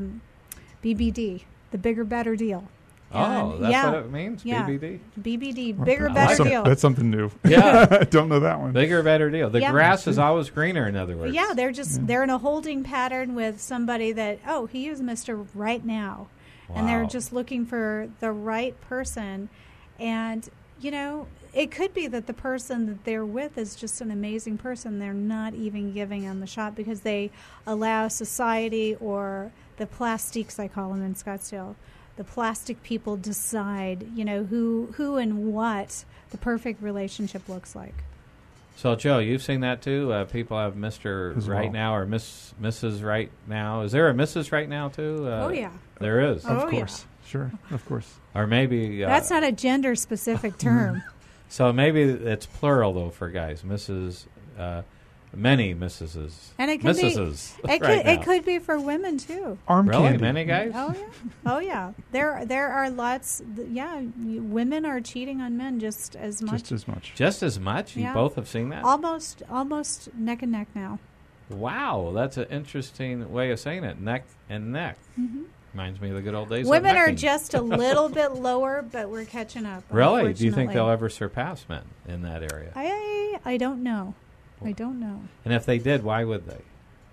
BBD, the bigger, better deal. Oh, that's what it means? Yeah. BBD? BBD, bigger, better deal. That's something new. Yeah. I don't know that one. Bigger, better deal. The grass is always greener, in other words. Yeah, they're in a holding pattern with somebody that, he is Mr. Right Now. Wow. And they're just looking for the right person. And, it could be that the person that they're with is just an amazing person. They're not even giving them the shot because they allow society or the plastiques, I call them in Scottsdale, the plastic people decide, who and what the perfect relationship looks like. So, Joe, you've seen that too? People have Mr. As Right well. Now or Mrs. Right Now. Is there a Mrs. Right Now too? Oh, yeah. There is. Oh, Of course. Sure, of course. Or maybe... That's not a gender-specific term. So maybe it's plural, though, for guys. Mrs. Many Mrs. And it could Mrs. be. It could be for women too. Arm really? candy. Many guys? Oh yeah. Oh yeah. There are lots. Women are cheating on men just as much. Just as much. Just as much? You Yeah. both have seen that? Almost neck and neck now. Wow, that's an interesting way of saying it. Neck and neck. Mm-hmm. Reminds me of the good old days. Women of are necking. just a little bit lower, but we're catching up. Really? Do you think unfortunately. they'll ever surpass men in that area? I don't know. I don't know. And if they did, why would they?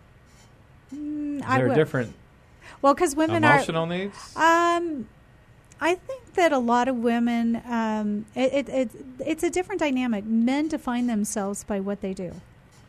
Is there different Well, because women emotional needs? I think that a lot of women, it's a different dynamic. Men define themselves by what they do,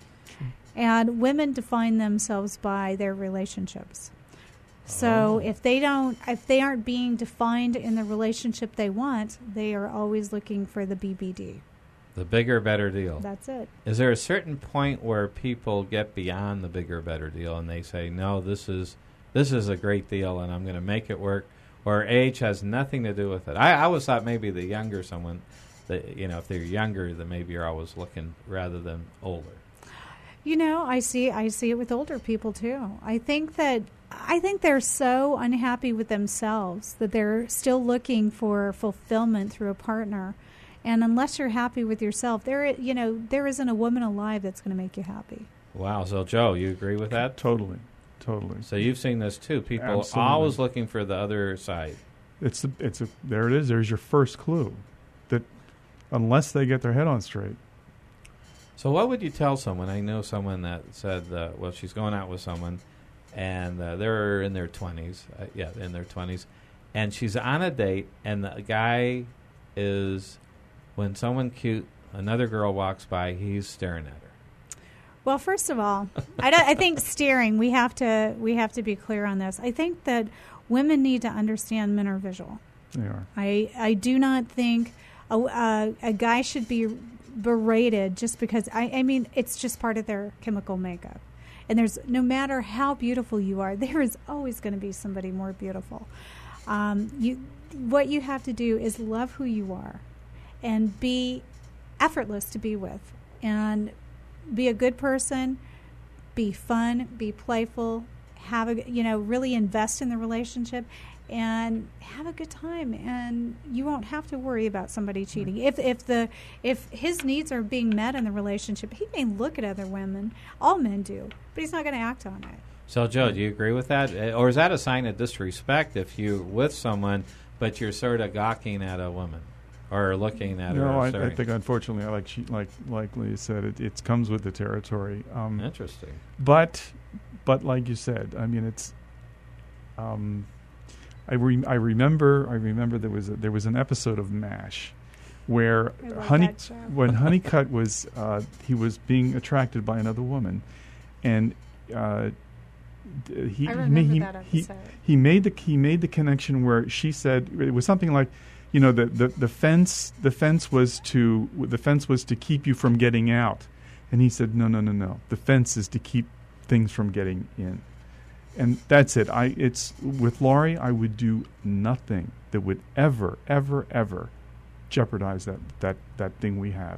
and women define themselves by their relationships. So if they aren't being defined in the relationship they want, they are always looking for the BBD. The bigger, better deal. That's it. Is there a certain point where people get beyond the bigger, better deal and they say, no, this is a great deal and I'm going to make it work, or age has nothing to do with it? I always thought maybe the younger someone, that if they're younger, then maybe you're always looking rather than older. I see it with older people too. I think they're so unhappy with themselves that they're still looking for fulfillment through a partner. And unless you're happy with yourself, there isn't a woman alive that's going to make you happy. Wow. So, Joe, you agree with that? Totally. So you've seen this too. People Absolutely. always looking for the other side. There it is. There's your first clue that unless they get their head on straight. So what would you tell someone? I know someone that said, she's going out with someone, and they're in their 20s. In their 20s. And she's on a date, and the guy is, when someone cute, another girl walks by, he's staring at her. Well, first of all, I think steering, we have to be clear on this. I think that women need to understand men are visual. They are. I do not think a guy should be berated just because, I mean, it's just part of their chemical makeup. And no matter how beautiful you are, there is always going to be somebody more beautiful. What you have to do is love who you are and be effortless to be with, and be a good person, be fun, be playful, really invest in the relationship and have a good time, and you won't have to worry about somebody cheating. If his needs are being met in the relationship, he may look at other women. All men do, but he's not going to act on it. So, Joe, do you agree with that? Or is that a sign of disrespect if you're with someone but you're sort of gawking at a woman or looking at her? No, I think unfortunately, like Lee said, it comes with the territory. Interesting. But like you said, I mean, it's. I remember there was an episode of MASH where when Honeycutt was he was being attracted by another woman, and he made the connection where she said it was something like, the fence was to keep you from getting out, and he said no, the fence is to keep things from getting in. And that's it. It's with Laurie, I would do nothing that would ever jeopardize that thing we have.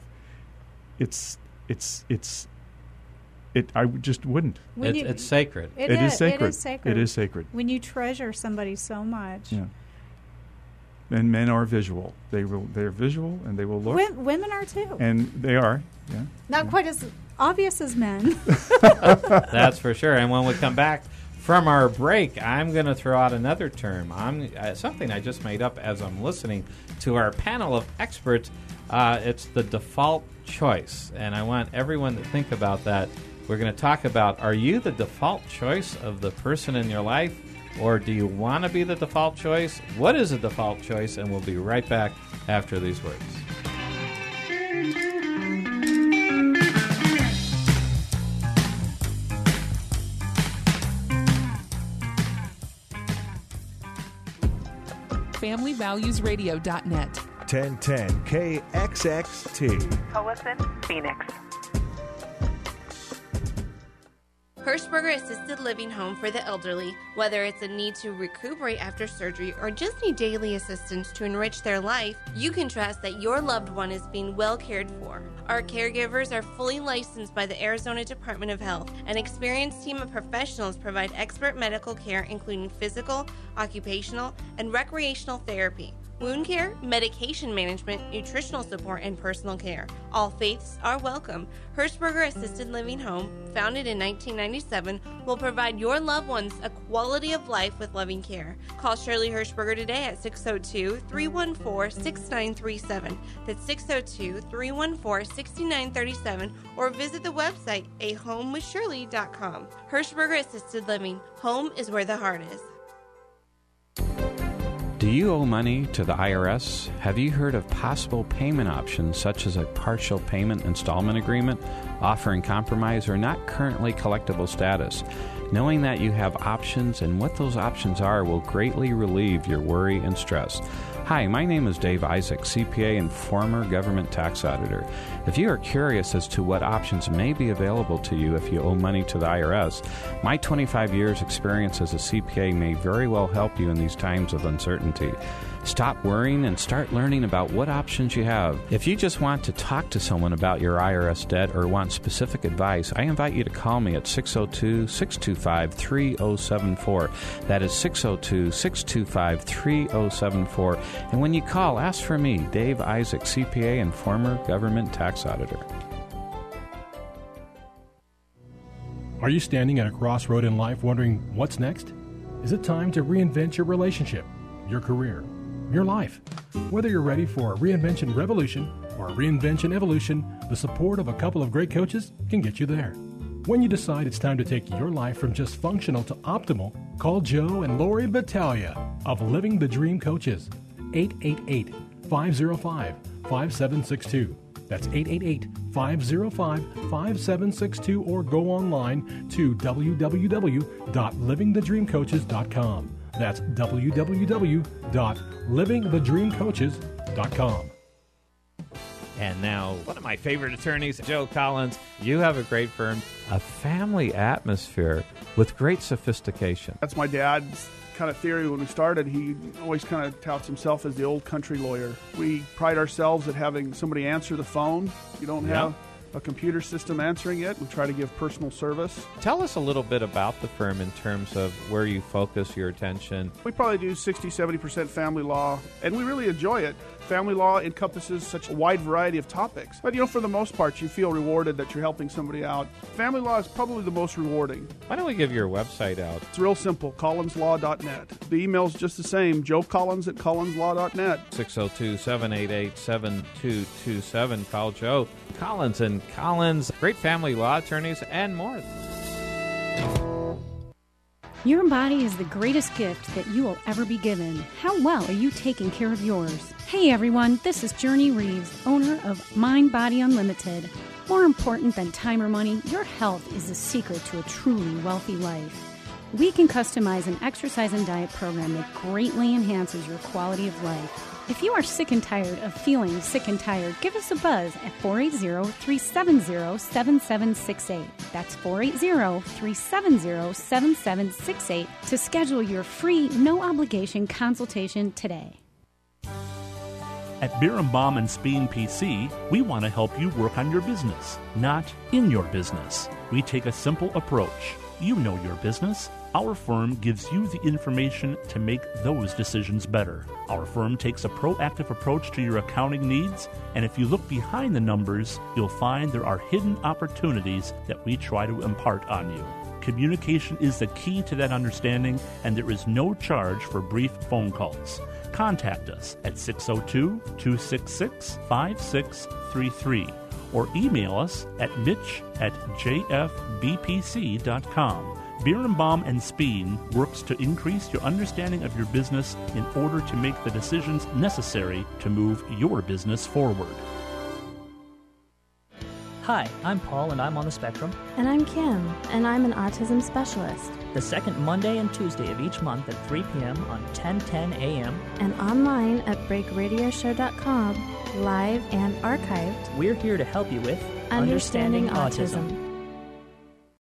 I just wouldn't. It's sacred. It is sacred. It is sacred. When you treasure somebody so much. Yeah. And men are visual. They're visual, and they will look. Women are too. And they are. Yeah. Not quite as obvious as men. That's for sure. And when we come back from our break, I'm going to throw out another term. Something I just made up as I'm listening to our panel of experts. It's the default choice, and I want everyone to think about that. We're going to talk about, are you the default choice of the person in your life, Or do you want to be the default choice? What is a default choice? And we'll be right back after these words. FamilyValuesRadio.net. 1010 KXXT. Collison, Phoenix. Hirschberger Assisted Living Home for the Elderly. Whether it's a need to recuperate after surgery or just need daily assistance to enrich their life, you can trust that your loved one is being well cared for. Our caregivers are fully licensed by the Arizona Department of Health. An experienced team of professionals provide expert medical care including physical, occupational, and recreational therapy, wound care, medication management, nutritional support, and personal care. All faiths are welcome. Hirschberger Assisted Living Home, founded in 1997, will provide your loved ones a quality of life with loving care. Call Shirley Hirschberger today at 602-314-6937. That's 602-314-6937, or visit the website ahomewithshirley.com. Hirschberger Assisted Living. Home is where the heart is. Do you owe money to the IRS? Have you heard of possible payment options such as a partial payment installment agreement, offering compromise or not currently collectible status? Knowing that you have options and what those options are will greatly relieve your worry and stress. Hi, my name is Dave Isaac, CPA and former government tax auditor. If you are curious as to what options may be available to you if you owe money to the IRS, my 25 years experience as a CPA may very well help you in these times of uncertainty. Stop worrying and start learning about what options you have. If you just want to talk to someone about your IRS debt or want specific advice, I invite you to call me at 602-625-3074. That is 602-625-3074. And when you call, ask for me, Dave Isaac, CPA and former government tax auditor. Are you standing at a crossroad in life wondering what's next? Is it time to reinvent your relationship, your career, your life? Whether you're ready for a reinvention revolution or a reinvention evolution, the support of a couple of great coaches can get you there. When you decide it's time to take your life from just functional to optimal, call Joe and Lori Battaglia of Living the Dream Coaches. 888-505-5762. That's 888-505-5762, or go online to www.livingthedreamcoaches.com. That's www.livingthedreamcoaches.com. And now, one of my favorite attorneys, Joe Collins. You have a great firm, a family atmosphere with great sophistication. That's my dad's kind of theory when we started. He always kind of touts himself as the old country lawyer. We pride ourselves at having somebody answer the phone. You don't have a computer system answering it. We try to give personal service. Tell us a little bit about the firm in terms of where you focus your attention. We probably do 60-70% family law, and we really enjoy it. Family law encompasses such a wide variety of topics. But, for the most part, you feel rewarded that you're helping somebody out. Family law is probably the most rewarding. Why don't we give your website out? It's real simple, collinslaw.net. The email's just the same, joecollins@collinslaw.net. 602-788-7227. Call Joe Collins and Collins, great family law attorneys and more. Your body is the greatest gift that you will ever be given. How well are you taking care of yours? Hey everyone, this is Journey Reeves, owner of Mind Body Unlimited. More important than time or money, your health is the secret to a truly wealthy life. We can customize an exercise and diet program that greatly enhances your quality of life. If you are sick and tired of feeling sick and tired, give us a buzz at 480-370-7768. That's 480-370-7768 to schedule your free, no-obligation consultation today. At Birnbaum and Speen PC, we want to help you work on your business, not in your business. We take a simple approach. You know your business. Our firm gives you the information to make those decisions better. Our firm takes a proactive approach to your accounting needs, and if you look behind the numbers, you'll find there are hidden opportunities that we try to impart on you. Communication is the key to that understanding, and there is no charge for brief phone calls. Contact us at 602-266-5633 or email us at mitch@jfbpc.com. Birnbaum and Speen works to increase your understanding of your business in order to make the decisions necessary to move your business forward. Hi, I'm Paul, and I'm on the Spectrum. And I'm Kim, and I'm an autism specialist. The second Monday and Tuesday of each month at 3 p.m. on 1010 a.m. And online at breakradioshow.com, live and archived. We're here to help you with Understanding Autism.